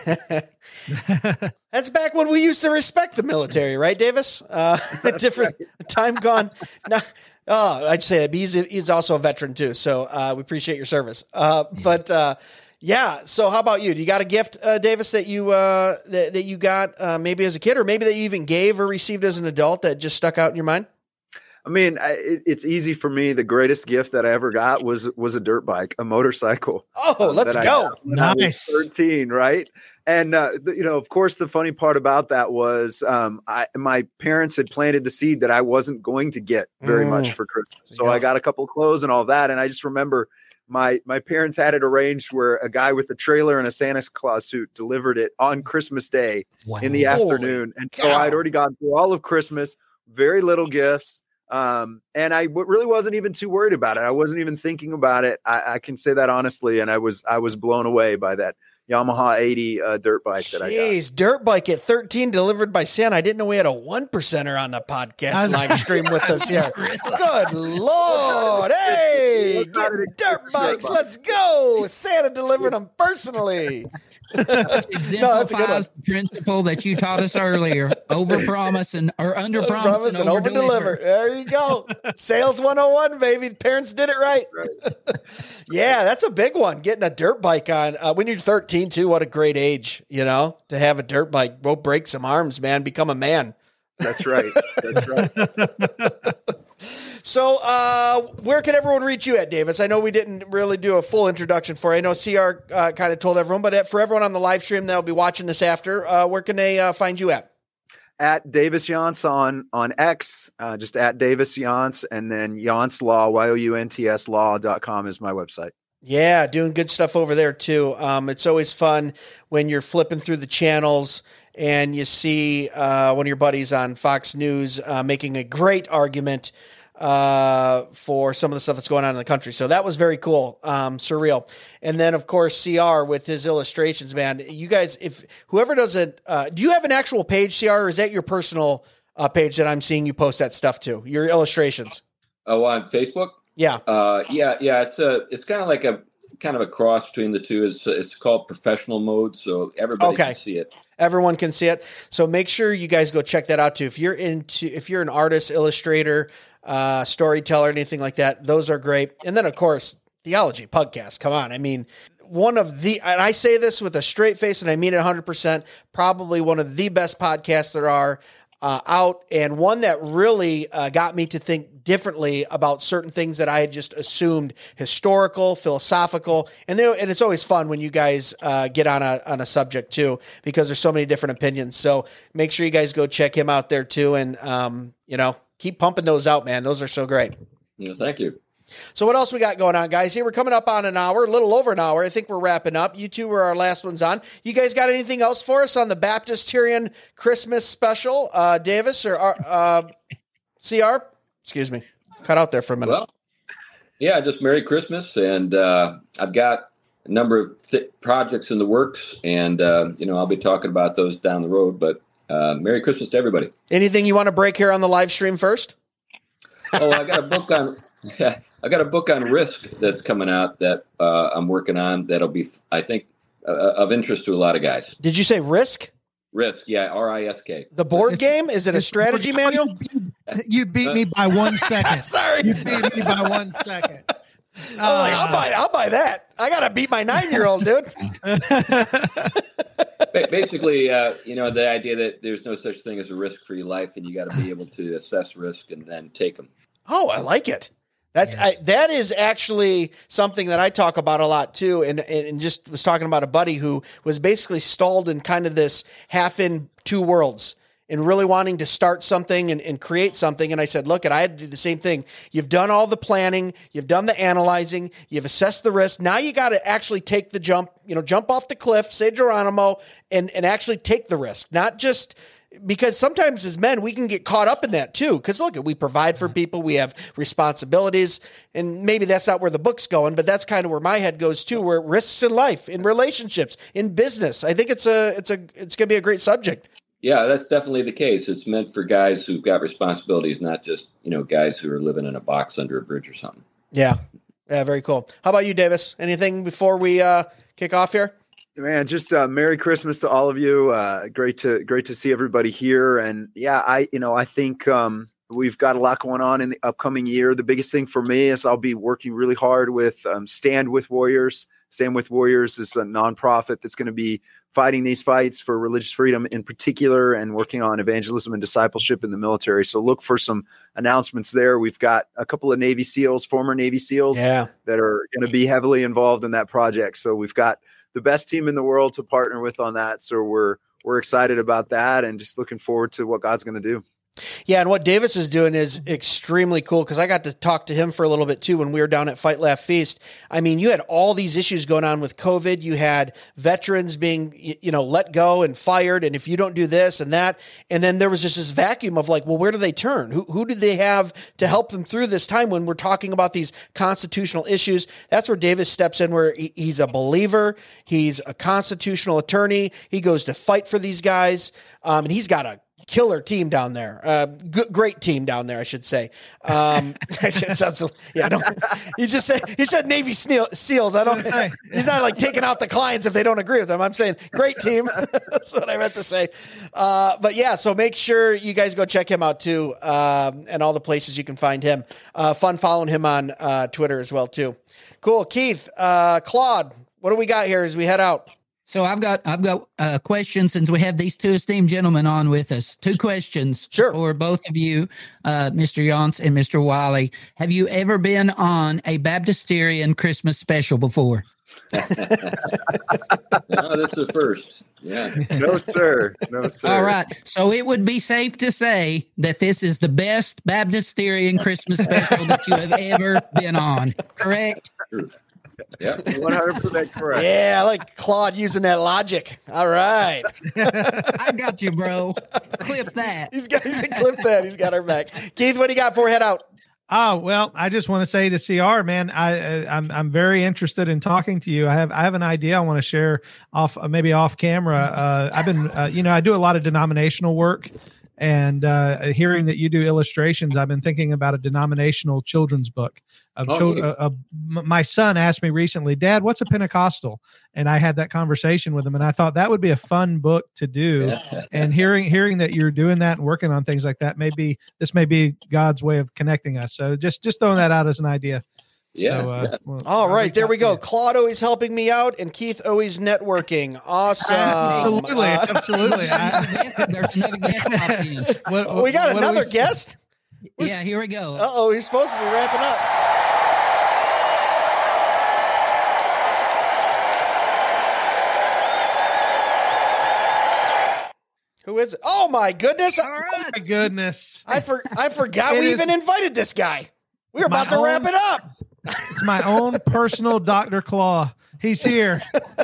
about. That's back when we used to respect the military, right, Davis? Uh, different right. time gone. No, oh, I'd say he's he's also a veteran too, so uh, we appreciate your service. Uh, but uh, yeah, so how about you? Do you got a gift, uh, Davis, that you uh, that, that you got uh, maybe as a kid, or maybe that you even gave or received as an adult that just stuck out in your mind? I mean, it, it's easy for me. The greatest gift that I ever got was was a dirt bike, a motorcycle. Oh, let's go! Nice, thirteen, right? And uh, the, you know, of course, the funny part about that was um, I, my parents had planted the seed that I wasn't going to get very mm. much for Christmas, so yeah. I got a couple of clothes and all that. And I just remember my my parents had it arranged where a guy with a trailer and a Santa Claus suit delivered it on Christmas Day wow. in the Holy afternoon, and so cow. I'd already gone through all of Christmas, very little gifts. Um, and I w- really wasn't even too worried about it. I wasn't even thinking about it. I, I can say that honestly. And I was, I was blown away by that Yamaha eighty uh, dirt bike that Jeez, I got. Jeez, dirt bike at thirteen delivered by Santa. I didn't know we had a one percenter on the podcast live stream with us here. Good Lord. Hey, get dirt bikes. Let's go. Santa delivered them personally. Exemplifies no, that's a good one. The principle that you taught us earlier: over promise and or under promise and, and over deliver. There you go. Sales one oh one, baby. Parents did it right. right. Yeah, that's a big one. Getting a dirt bike on uh, when you're thirteen too. What a great age, you know, to have a dirt bike. Go break some arms, man. Become a man. That's right. That's right. So, uh, where can everyone reach you at, Davis? I know we didn't really do a full introduction for you. I know C R uh, kind of told everyone, but for everyone on the live stream that'll be watching this after, uh, where can they uh, find you at? At Davis Younts on on X, uh, just at Davis Younts, and then Younts Law, Y O U N T S law dot com is my website. Yeah, doing good stuff over there too. Um, it's always fun when you're flipping through the channels and you see uh, one of your buddies on Fox News uh, making a great argument uh, for some of the stuff that's going on in the country. So that was very cool. Um, surreal. And then of course, C R with his illustrations, man, you guys, if whoever does it, uh, do you have an actual page, C R, or is that your personal uh, page that I'm seeing you post that stuff to, your illustrations? Oh, on Facebook? Yeah. Uh, yeah. Yeah. It's a, it's kind of like a, kind of a cross between the two. It's, it's called professional mode. So everybody okay. can see it. Everyone can see it. So make sure you guys go check that out too. If you're into, if you're an artist, illustrator, uh, storyteller, anything like that, those are great. And then of course, Theology Podcast. Come on. I mean, one of the, and I say this with a straight face and I mean it a hundred percent, probably one of the best podcasts there are uh, out, and one that really uh, got me to think differently about certain things that I had just assumed historical, philosophical, and they, and it's always fun when you guys uh, get on a on a subject too, because there's so many different opinions. So make sure you guys go check him out there too, and um, you know, keep pumping those out, man. Those are so great. Yeah, thank you. So what else we got going on, guys? Here we're coming up on an hour, a little over an hour. I think we're wrapping up. You two were our last ones on. You guys got anything else for us on the Baptisterian Christmas special, uh, Davis or uh, C R? Excuse me, cut out there for a minute. Well, yeah, just Merry Christmas, and uh, I've got a number of th- projects in the works, and uh, you know I'll be talking about those down the road. But uh, Merry Christmas to everybody. Anything you want to break here on the live stream first? Oh, I got a book on. Yeah, I got a book on risk that's coming out that uh, I'm working on. That'll be, I think, uh, of interest to a lot of guys. Did you say Risk? Risk, yeah, R I S K. The board game? Is it a strategy manual? You beat me by one second. Sorry, you beat me by one second. I'm uh, like, I'll buy, I'll buy that. I gotta beat my nine-year-old, dude. Basically, uh, you know, the idea that there's no such thing as a risk-free life, and you got to be able to assess risk and then take them. Oh, I like it. That's yeah. I, that is actually something that I talk about a lot too, and and just was talking about a buddy who was basically stalled in kind of this half in two worlds. and really wanting to start something and, and create something. And I said, look, and I had to do the same thing. You've done all the planning, you've done the analyzing, you've assessed the risk. Now you got to actually take the jump, you know, jump off the cliff, say Geronimo, and, and actually take the risk, not just because sometimes as men, we can get caught up in that too. Cause look, we provide for people, we have responsibilities, and maybe that's not where the book's going, but that's kind of where my head goes too, where risks in life, in relationships, in business. I think it's a, it's a, it's going to be a great subject. Yeah, that's definitely the case. It's meant for guys who've got responsibilities, not just, you know, guys who are living in a box under a bridge or something. Yeah. Yeah. Very cool. How about you, Davis? Anything before we uh, kick off here? Man, just uh, Merry Christmas to all of you. Uh, great to great to see everybody here. And yeah, I you know I think um, we've got a lot going on in the upcoming year. The biggest thing for me is I'll be working really hard with um, Stand With Warriors. Stand With Warriors is a nonprofit that's going to be fighting these fights for religious freedom in particular, and working on evangelism and discipleship in the military. So look for some announcements there. We've got a couple of Navy SEALs, former Navy SEALs, yeah. that are going to be heavily involved in that project. So we've got the best team in the world to partner with on that. So we're, we're excited about that and just looking forward to what God's going to do. Yeah. And what Davis is doing is extremely cool, because I got to talk to him for a little bit too when we were down at Fight Laugh Feast. I mean, you had all these issues going on with COVID. You had veterans being, you know, let go and fired. And if you don't do this and that, and then there was just this vacuum of like, well, where do they turn? Who, who do they have to help them through this time when we're talking about these constitutional issues? That's where Davis steps in, where he, he's a believer. He's a constitutional attorney. He goes to fight for these guys. Um, and he's got a killer team down there. Uh, good, great team down there, I should say. Um, it sounds, yeah, I don't, he just said, he said Navy SEALs. I don't, he's not like taking out the clients if they don't agree with them. I'm saying great team. That's what I meant to say. Uh, but yeah, so make sure you guys go check him out too. Um, and all the places you can find him. Uh, fun following him on uh, Twitter as well too. Cool. Keith, uh, Claude, what do we got here as we head out? So I've got I've got a question, since we have these two esteemed gentlemen on with us. Two questions sure. for both of you, uh, Mister Yance and Mister Wiley. Have you ever been on a Baptisterian Christmas special before? No, this is the first. Yeah. No, sir. No, sir. All right. So it would be safe to say that this is the best Baptisterian Christmas special that you have ever been on, correct? True. Yeah, one hundred percent correct. Yeah, I like Claude using that logic. All right. I got you, bro. Clip that. He's got he's clip that. He's got our back. Keith, what do you got before we head out? Oh, well, I just want to say to C R, man, I, I I'm I'm very interested in talking to you. I have I have an idea I want to share off uh, maybe off camera. Uh, I've been uh, you know, I do a lot of denominational work. And uh, hearing that you do illustrations, I've been thinking about a denominational children's book. Of oh, children, uh, uh, my son asked me recently, Dad, what's a Pentecostal? And I had that conversation with him, and I thought that would be a fun book to do. And hearing hearing that you're doing that and working on things like that, maybe this may be God's way of connecting us. So just just throwing that out as an idea. Yeah. So, uh, well, all right, there we go. You. Claude always helping me out, and Keith always networking. Awesome. Absolutely, uh, absolutely. There's another guest. What, oh, we got what another we... guest. Yeah, here we go. Uh oh, he's supposed to be wrapping up. Who is it? Oh my goodness! All right. Oh my goodness! I for I forgot It we is... even invited this guy. We were about to own... wrap it up. It's my own personal Doctor Claw. He's here.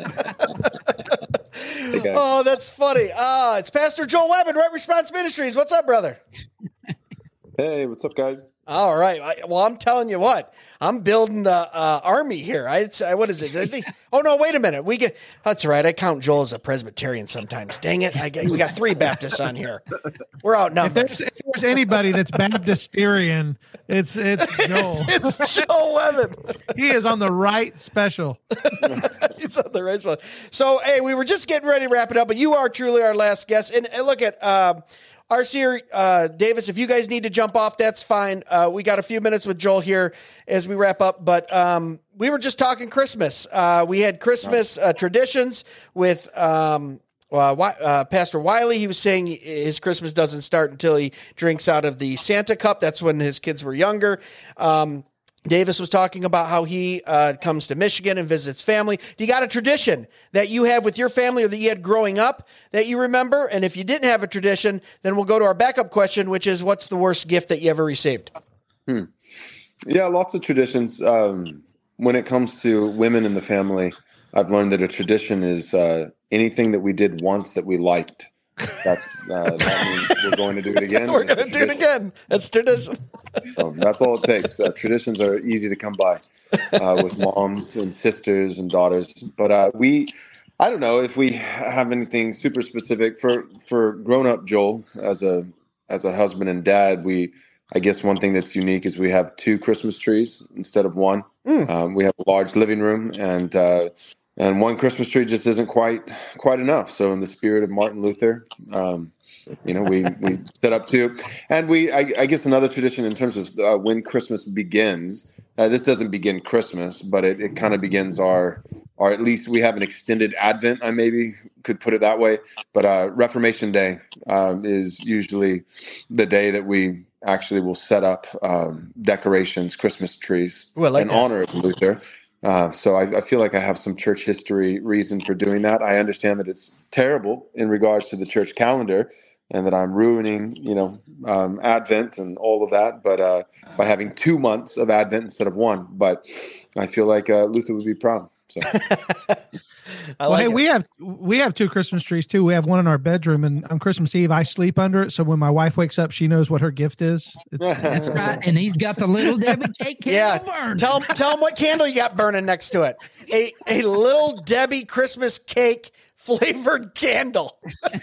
Oh, that's funny. Uh, it's Pastor Joel Webb at Right Response Ministries. What's up, brother? Hey, what's up, guys? All right. I, well, I'm telling you what, I'm building the uh, army here. I, I what is it? I think, oh no, wait a minute. We get that's right. I count Joel as a Presbyterian sometimes. Dang it! I get, we got three Baptists on here. We're outnumbered. If there's, if there's anybody that's Baptisterian, it's it's Joel. it's, it's Joel Webben. He is on the right special. He's on the right special. So hey, we were just getting ready to wrap it up, but you are truly our last guest. And, and look at. Uh, R C or uh, Davis, if you guys need to jump off, that's fine. Uh, we got a few minutes with Joel here as we wrap up, but um, we were just talking Christmas. Uh, we had Christmas uh, traditions with um, uh, uh, Pastor Wiley. He was saying his Christmas doesn't start until he drinks out of the Santa cup. That's when his kids were younger. Um, Davis was talking about how he uh, comes to Michigan and visits family. Do you got a tradition that you have with your family or that you had growing up that you remember? And if you didn't have a tradition, then we'll go to our backup question, which is, what's the worst gift that you ever received? Hmm. Yeah, lots of traditions. Um, when it comes to women in the family, I've learned that a tradition is uh, anything that we did once that we liked. That's uh, that means we're going to do it again. We're going to do it again. That's tradition. So that's all it takes. Uh, traditions are easy to come by uh, with moms and sisters and daughters. But uh, we, I don't know if we have anything super specific for for grown up Joel as a as a husband and dad. We, I guess, one thing that's unique is we have two Christmas trees instead of one. Mm. Um, we have a large living room and. Uh, And one Christmas tree just isn't quite quite enough. So in the spirit of Martin Luther, um, you know, we, we set up two. And we, I, I guess another tradition in terms of uh, when Christmas begins, uh, this doesn't begin Christmas, but it, it kind of begins our, or at least we have an extended Advent, I maybe could put it that way. But uh, Reformation Day um, is usually the day that we actually will set up um, decorations, Christmas trees Ooh, I like in that. honor of Luther. Uh, so I, I feel like I have some church history reason for doing that. I understand that it's terrible in regards to the church calendar and that I'm ruining, you know, um, Advent and all of that, but uh, by having two months of Advent instead of one. But I feel like uh, Luther would be proud. So. I well, like hey, it. we have we have two Christmas trees too. We have one in our bedroom, and on Christmas Eve, I sleep under it. So when my wife wakes up, she knows what her gift is. It's, That's right, and he's got the little Debbie cake candle yeah. burning. Tell him, tell him what candle you got burning next to it. A a little Debbie Christmas cake flavored candle.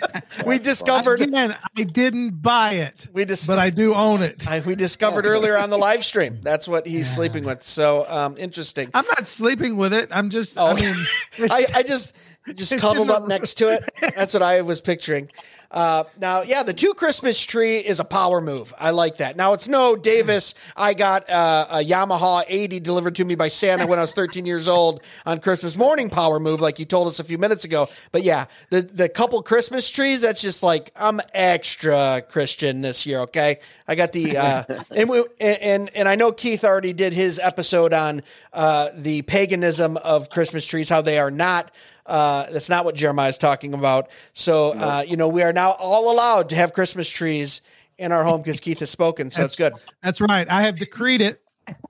we discovered. Again, I didn't buy it. We dis- but I do own it. I, we discovered earlier on the live stream. That's what he's yeah. sleeping with. So um, interesting. I'm not sleeping with it. I'm just. Oh. I mean, I, I just just cuddled up next to it. That's what I was picturing. Uh, now, yeah, the two Christmas tree is a power move. I like that. Now, it's no Davis. I got uh, a Yamaha eighty delivered to me by Santa when I was thirteen years old on Christmas morning power move, like you told us a few minutes ago. But yeah, the, the couple Christmas trees, that's just like, I'm extra Christian this year. Okay. I got the, uh, and, we, and, and I know Keith already did his episode on uh, the paganism of Christmas trees, how they are not Uh, that's not what Jeremiah is talking about. So, uh, you know, we are now all allowed to have Christmas trees in our home because Keith has spoken. So that's, it's good. That's right. I have decreed it.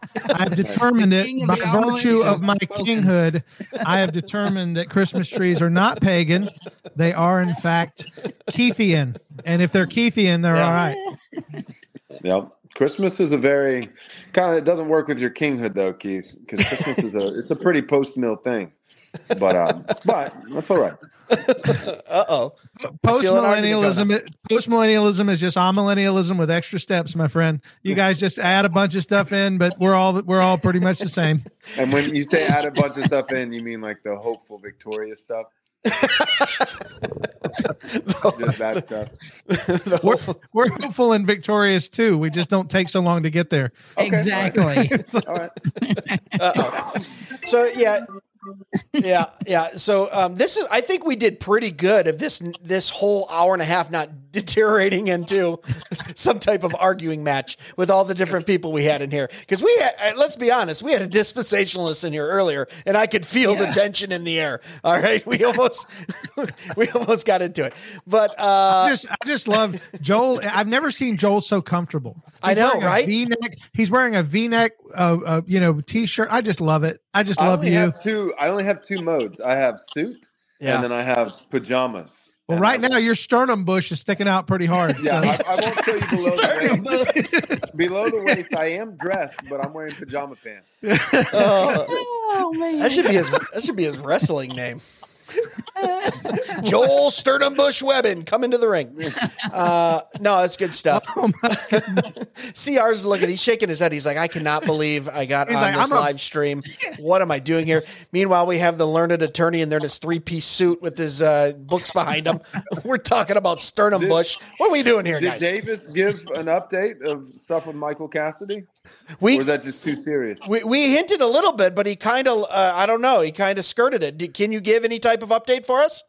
I have determined it by virtue of my kinghood. I have determined that Christmas trees are not pagan. They are, in fact, Keithian. And if they're Keithian, they're yeah. all right. Yep. Christmas is a very kind of, it doesn't work with your kinghood though, Keith, because Christmas is a, it's a pretty post-mill thing. But um, but that's all right. Uh oh. Post millennialism. Post millennialism is just amillennialism with extra steps, my friend. You guys just add a bunch of stuff in, but we're all we're all pretty much the same. And when you say add a bunch of stuff in, you mean like the hopeful, victorious stuff. Just that stuff. We're, we're hopeful and victorious too. We just don't take so long to get there. Okay, exactly. All right. Uh-oh. So yeah. yeah, yeah. So um, this is. I think we did pretty good of this this whole hour and a half not deteriorating into some type of arguing match with all the different people we had in here. Because we had, let's be honest, we had a dispensationalist in here earlier, and I could feel yeah. the tension in the air. All right, we almost we almost got into it. But uh, I just I just love Joel. I've never seen Joel so comfortable. He's I know, right? V-neck. He's wearing a V-neck, uh, uh, you know, t-shirt. I just love it. I just I love only you. Have two, I only have two modes. I have suit, yeah. and then I have pajamas. Well, right now your sternum bush is sticking out pretty hard. Yeah, so. I, I won't show you below the waist. Below the waist, I am dressed, but I'm wearing pajama pants. Uh, oh man, that should be his. That should be his wrestling name. Joel Sternum Bush Webbin, come into the ring. Uh, no, that's good stuff. Oh C R's looking, he's shaking his head. He's like, I cannot believe I got he's on like, this I'm live a- stream. What am I doing here? Meanwhile, we have the learned attorney in there in his three-piece suit with his uh, books behind him. We're talking about Sternum did, Bush. What are we doing here, did guys? Did Davis give an update of stuff with Michael Cassidy? We, or was that just too serious? We, we hinted a little bit, but he kind of, uh, I don't know, he kind of skirted it. Did, can you give any type of update for us?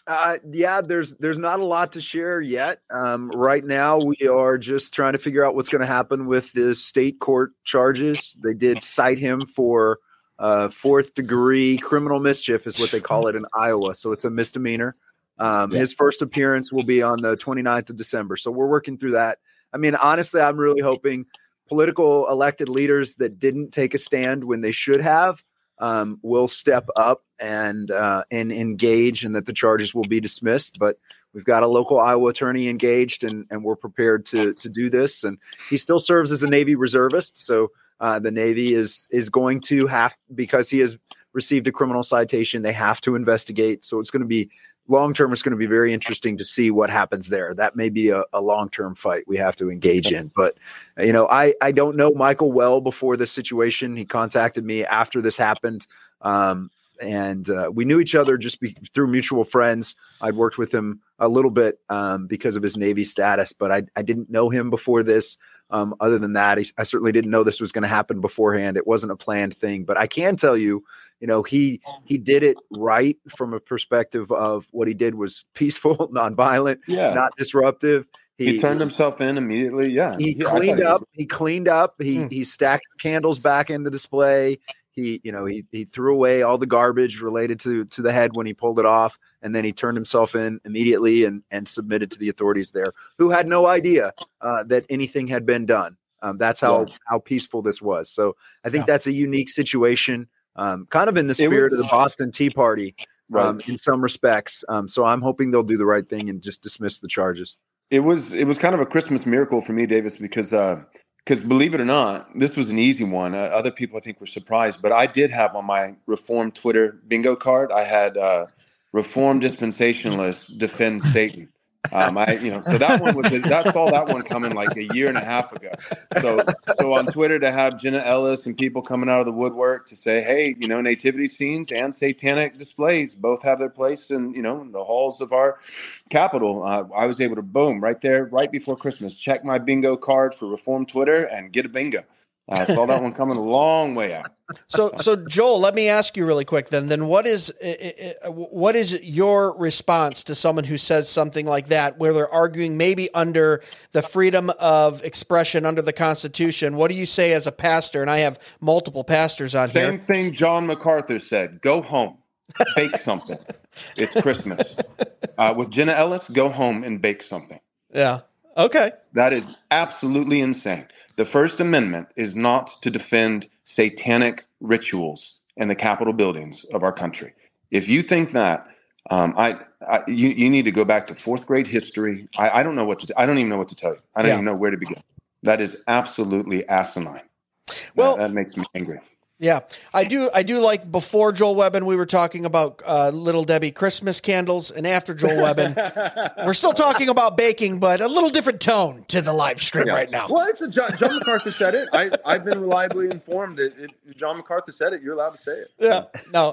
Uh, yeah, there's there's not a lot to share yet. Um, right now, we are just trying to figure out what's going to happen with the state court charges. They did cite him for uh, fourth degree criminal mischief, is what they call it in Iowa. So it's a misdemeanor. Um, yeah. His first appearance will be on the twenty-ninth of December. So we're working through that. I mean, honestly, I'm really hoping political elected leaders that didn't take a stand when they should have um, will step up and uh, and engage, and that the charges will be dismissed. But we've got a local Iowa attorney engaged, and, and we're prepared to to do this. And he still serves as a Navy reservist, so uh, the Navy is is going to have, because he has received a criminal citation, they have to investigate. So it's going to be long term. It's going to be very interesting to see what happens there. That may be a, a long term fight we have to engage in. But you know, I I don't know Michael well before this situation. He contacted me after this happened. Um, And uh, we knew each other just be, through mutual friends. I'd worked with him a little bit um, because of his Navy status, but I, I didn't know him before this. Um, other than that, he, I certainly didn't know this was going to happen beforehand. It wasn't a planned thing, but I can tell you, you know, he he did it right from a perspective of what he did was peaceful, nonviolent, yeah. not disruptive. He, he turned himself in immediately. Yeah, he yeah, cleaned up. He, he cleaned up. He hmm. he stacked candles back in the display. He, you know, he he threw away all the garbage related to to the head when he pulled it off, and then he turned himself in immediately and and submitted to the authorities there, who had no idea uh, that anything had been done. Um, that's how yeah. how peaceful this was. So I think yeah. that's a unique situation, um, kind of in the spirit was, of the Boston Tea Party, right. um, in some respects. Um, so I'm hoping they'll do the right thing and just dismiss the charges. It was it was kind of a Christmas miracle for me, Davis, because. Uh, Because believe it or not, this was an easy one. Uh, other people, I think, were surprised. But I did have on my Reformed Twitter bingo card, I had uh, Reformed dispensationalists defend Satan. Um, I, you know, so that one was that saw that one coming like a year and a half ago. So, so on Twitter to have Jenna Ellis and people coming out of the woodwork to say, hey, you know, nativity scenes and satanic displays both have their place in, you know, in the halls of our Capitol. Uh, I was able to boom right there, right before Christmas, check my bingo card for Reformed Twitter and get a bingo. I uh, saw that one coming a long way out. So, so Joel, let me ask you really quick. Then, then what is uh, what is your response to someone who says something like that, where they're arguing maybe under the freedom of expression under the Constitution? What do you say as a pastor? And I have multiple pastors on Same here. Same thing John MacArthur said: "Go home, bake something. It's Christmas." Uh, with Jenna Ellis, go home and bake something. Yeah. Okay. That is absolutely insane. The First Amendment is not to defend satanic rituals in the Capitol buildings of our country. If you think that, um, I, I you, you need to go back to fourth grade history. I, I don't know what to. I don't even know what to tell you. I don't yeah. even know where to begin. That is absolutely asinine. Well, that, that makes me angry. Yeah, I do. I do like before Joel Webbin, we were talking about uh, Little Debbie Christmas candles, and after Joel Webbin, we're still talking about baking, but a little different tone to the live stream yeah. right now. Well, it's a John, John MacArthur said it. I, I've been reliably informed that if John MacArthur said it, you're allowed to say it. Yeah, no,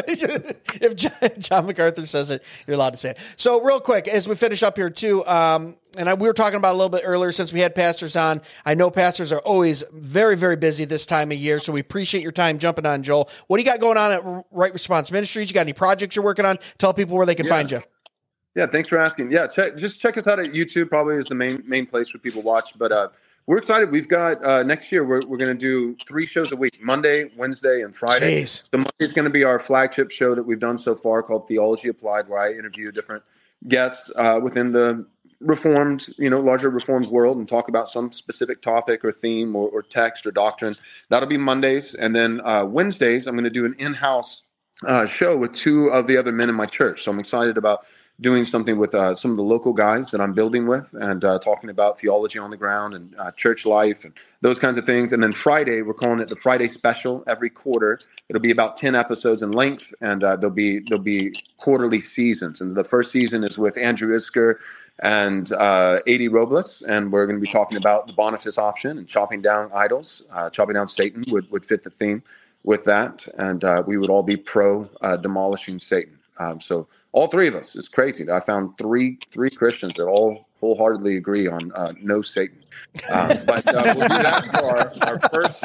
if John, John MacArthur says it, you're allowed to say it. So, real quick, as we finish up here too. Um, And I, we were talking about a little bit earlier since we had pastors on. I know pastors are always very, very busy this time of year, so we appreciate your time jumping on, Joel. What do you got going on at Right Response Ministries? You got any projects you're working on? Tell people where they can yeah. find you. Yeah, thanks for asking. Yeah, check, just check us out at YouTube. Probably is the main main place where people watch. But uh, we're excited. We've got uh, next year. We're we're going to do three shows a week: Monday, Wednesday, and Friday. Jeez. So Monday is going to be our flagship show that we've done so far, called Theology Applied, where I interview different guests uh, within the Reformed, you know, larger Reformed world and talk about some specific topic or theme or, or text or doctrine. That'll be Mondays. And then uh, Wednesdays, I'm going to do an in-house uh, show with two of the other men in my church. So I'm excited about doing something with uh, some of the local guys that I'm building with and uh, talking about theology on the ground and uh, church life and those kinds of things. And then Friday, we're calling it the Friday Special. Every quarter, it'll be about ten episodes in length, and uh, there'll be there'll be quarterly seasons. And the first season is with Andrew Isker and uh, A D Robles, and we're going to be talking about the Boniface option and chopping down idols. Uh, chopping down Satan would, would fit the theme with that, and uh, we would all be pro uh, demolishing Satan. Um, so all three of us, it's crazy. I found three three Christians that all wholeheartedly agree on uh, no Satan. Uh, but uh, we'll do that for our, our first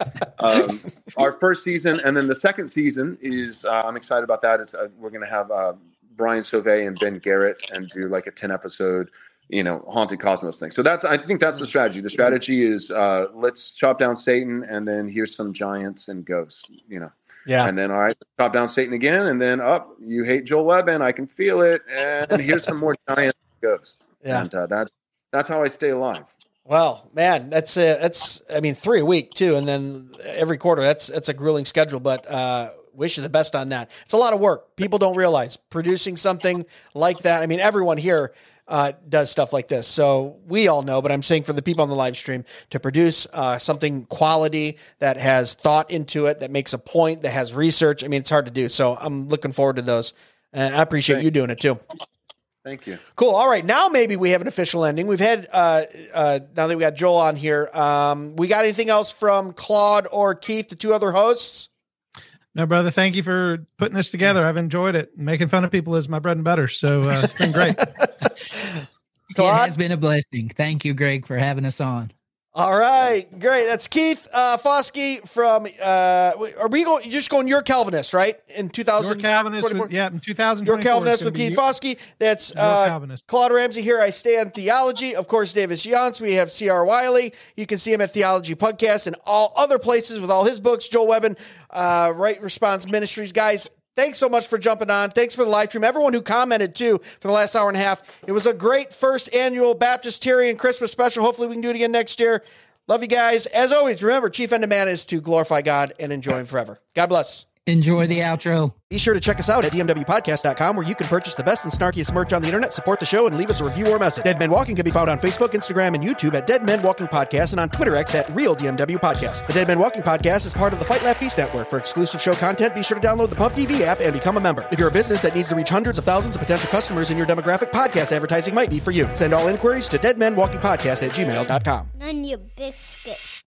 um, our first season, and then the second season is uh, I'm excited about that. It's uh, we're going to have. Uh, Brian Sauvé and Ben Garrett and do like a ten episode, you know, Haunted Cosmos thing. So that's, I think that's the strategy. The strategy is uh, let's chop down Satan, and then here's some giants and ghosts, you know. Yeah. And then, all right, chop down Satan again, and then up, oh, you hate Joel Webben, I can feel it, and here's some more giants and ghosts. Yeah. And uh, that's that's how I stay alive. Well, man, that's uh, that's I mean three a week too, and then every quarter. That's that's a grueling schedule, but uh, wish you the best on that. It's a lot of work. People don't realize producing something like that. I mean, everyone here uh, does stuff like this, so we all know. But I'm saying for the people on the live stream to produce uh, something quality that has thought into it, that makes a point, that has research. I mean, it's hard to do. So I'm looking forward to those, and I appreciate Thank you doing it too. Thank you. Cool. All right. Now maybe we have an official ending. We've had, uh, uh, now that we got Joel on here, um, we got anything else from Claude or Keith, the two other hosts? No, brother. Thank you for putting this together. I've enjoyed it. Making fun of people is my bread and butter. So uh, it's been great. It has been a blessing. Thank you, Greg, for having us on. All right. Great. That's Keith uh, Foskey from, uh, are we going, you're just going Your Calvinist, right? In two thousand Your Calvinist, with, yeah, in two thousand Your Calvinist with Keith Foskey. That's uh, Claude Ramsey here. I Stand Theology. Of course, Davis Yance. We have C R Wiley. You can see him at Theology Podcast and all other places with all his books. Joel Webben, uh, Right Response Ministries. Guys, thanks so much for jumping on. Thanks for the live stream. Everyone who commented, too, for the last hour and a half. It was a great first annual Baptisterian Christmas special. Hopefully we can do it again next year. Love you guys. As always, remember, chief end of man is to glorify God and enjoy him forever. God bless. Enjoy the outro. Be sure to check us out at D M W podcast dot com, where you can purchase the best and snarkiest merch on the internet, support the show, and leave us a review or message. Dead Men Walking can be found on Facebook, Instagram, and YouTube at Dead Men Walking Podcast, and on Twitter X at Real D M W Podcast. The Dead Men Walking Podcast is part of the Fight Laugh Feast Network. For exclusive show content, be sure to download the Pub T V app and become a member. If you're a business that needs to reach hundreds of thousands of potential customers in your demographic, podcast advertising might be for you. Send all inquiries to Dead Men Walking Podcast at gmail dot com. None your biscuits.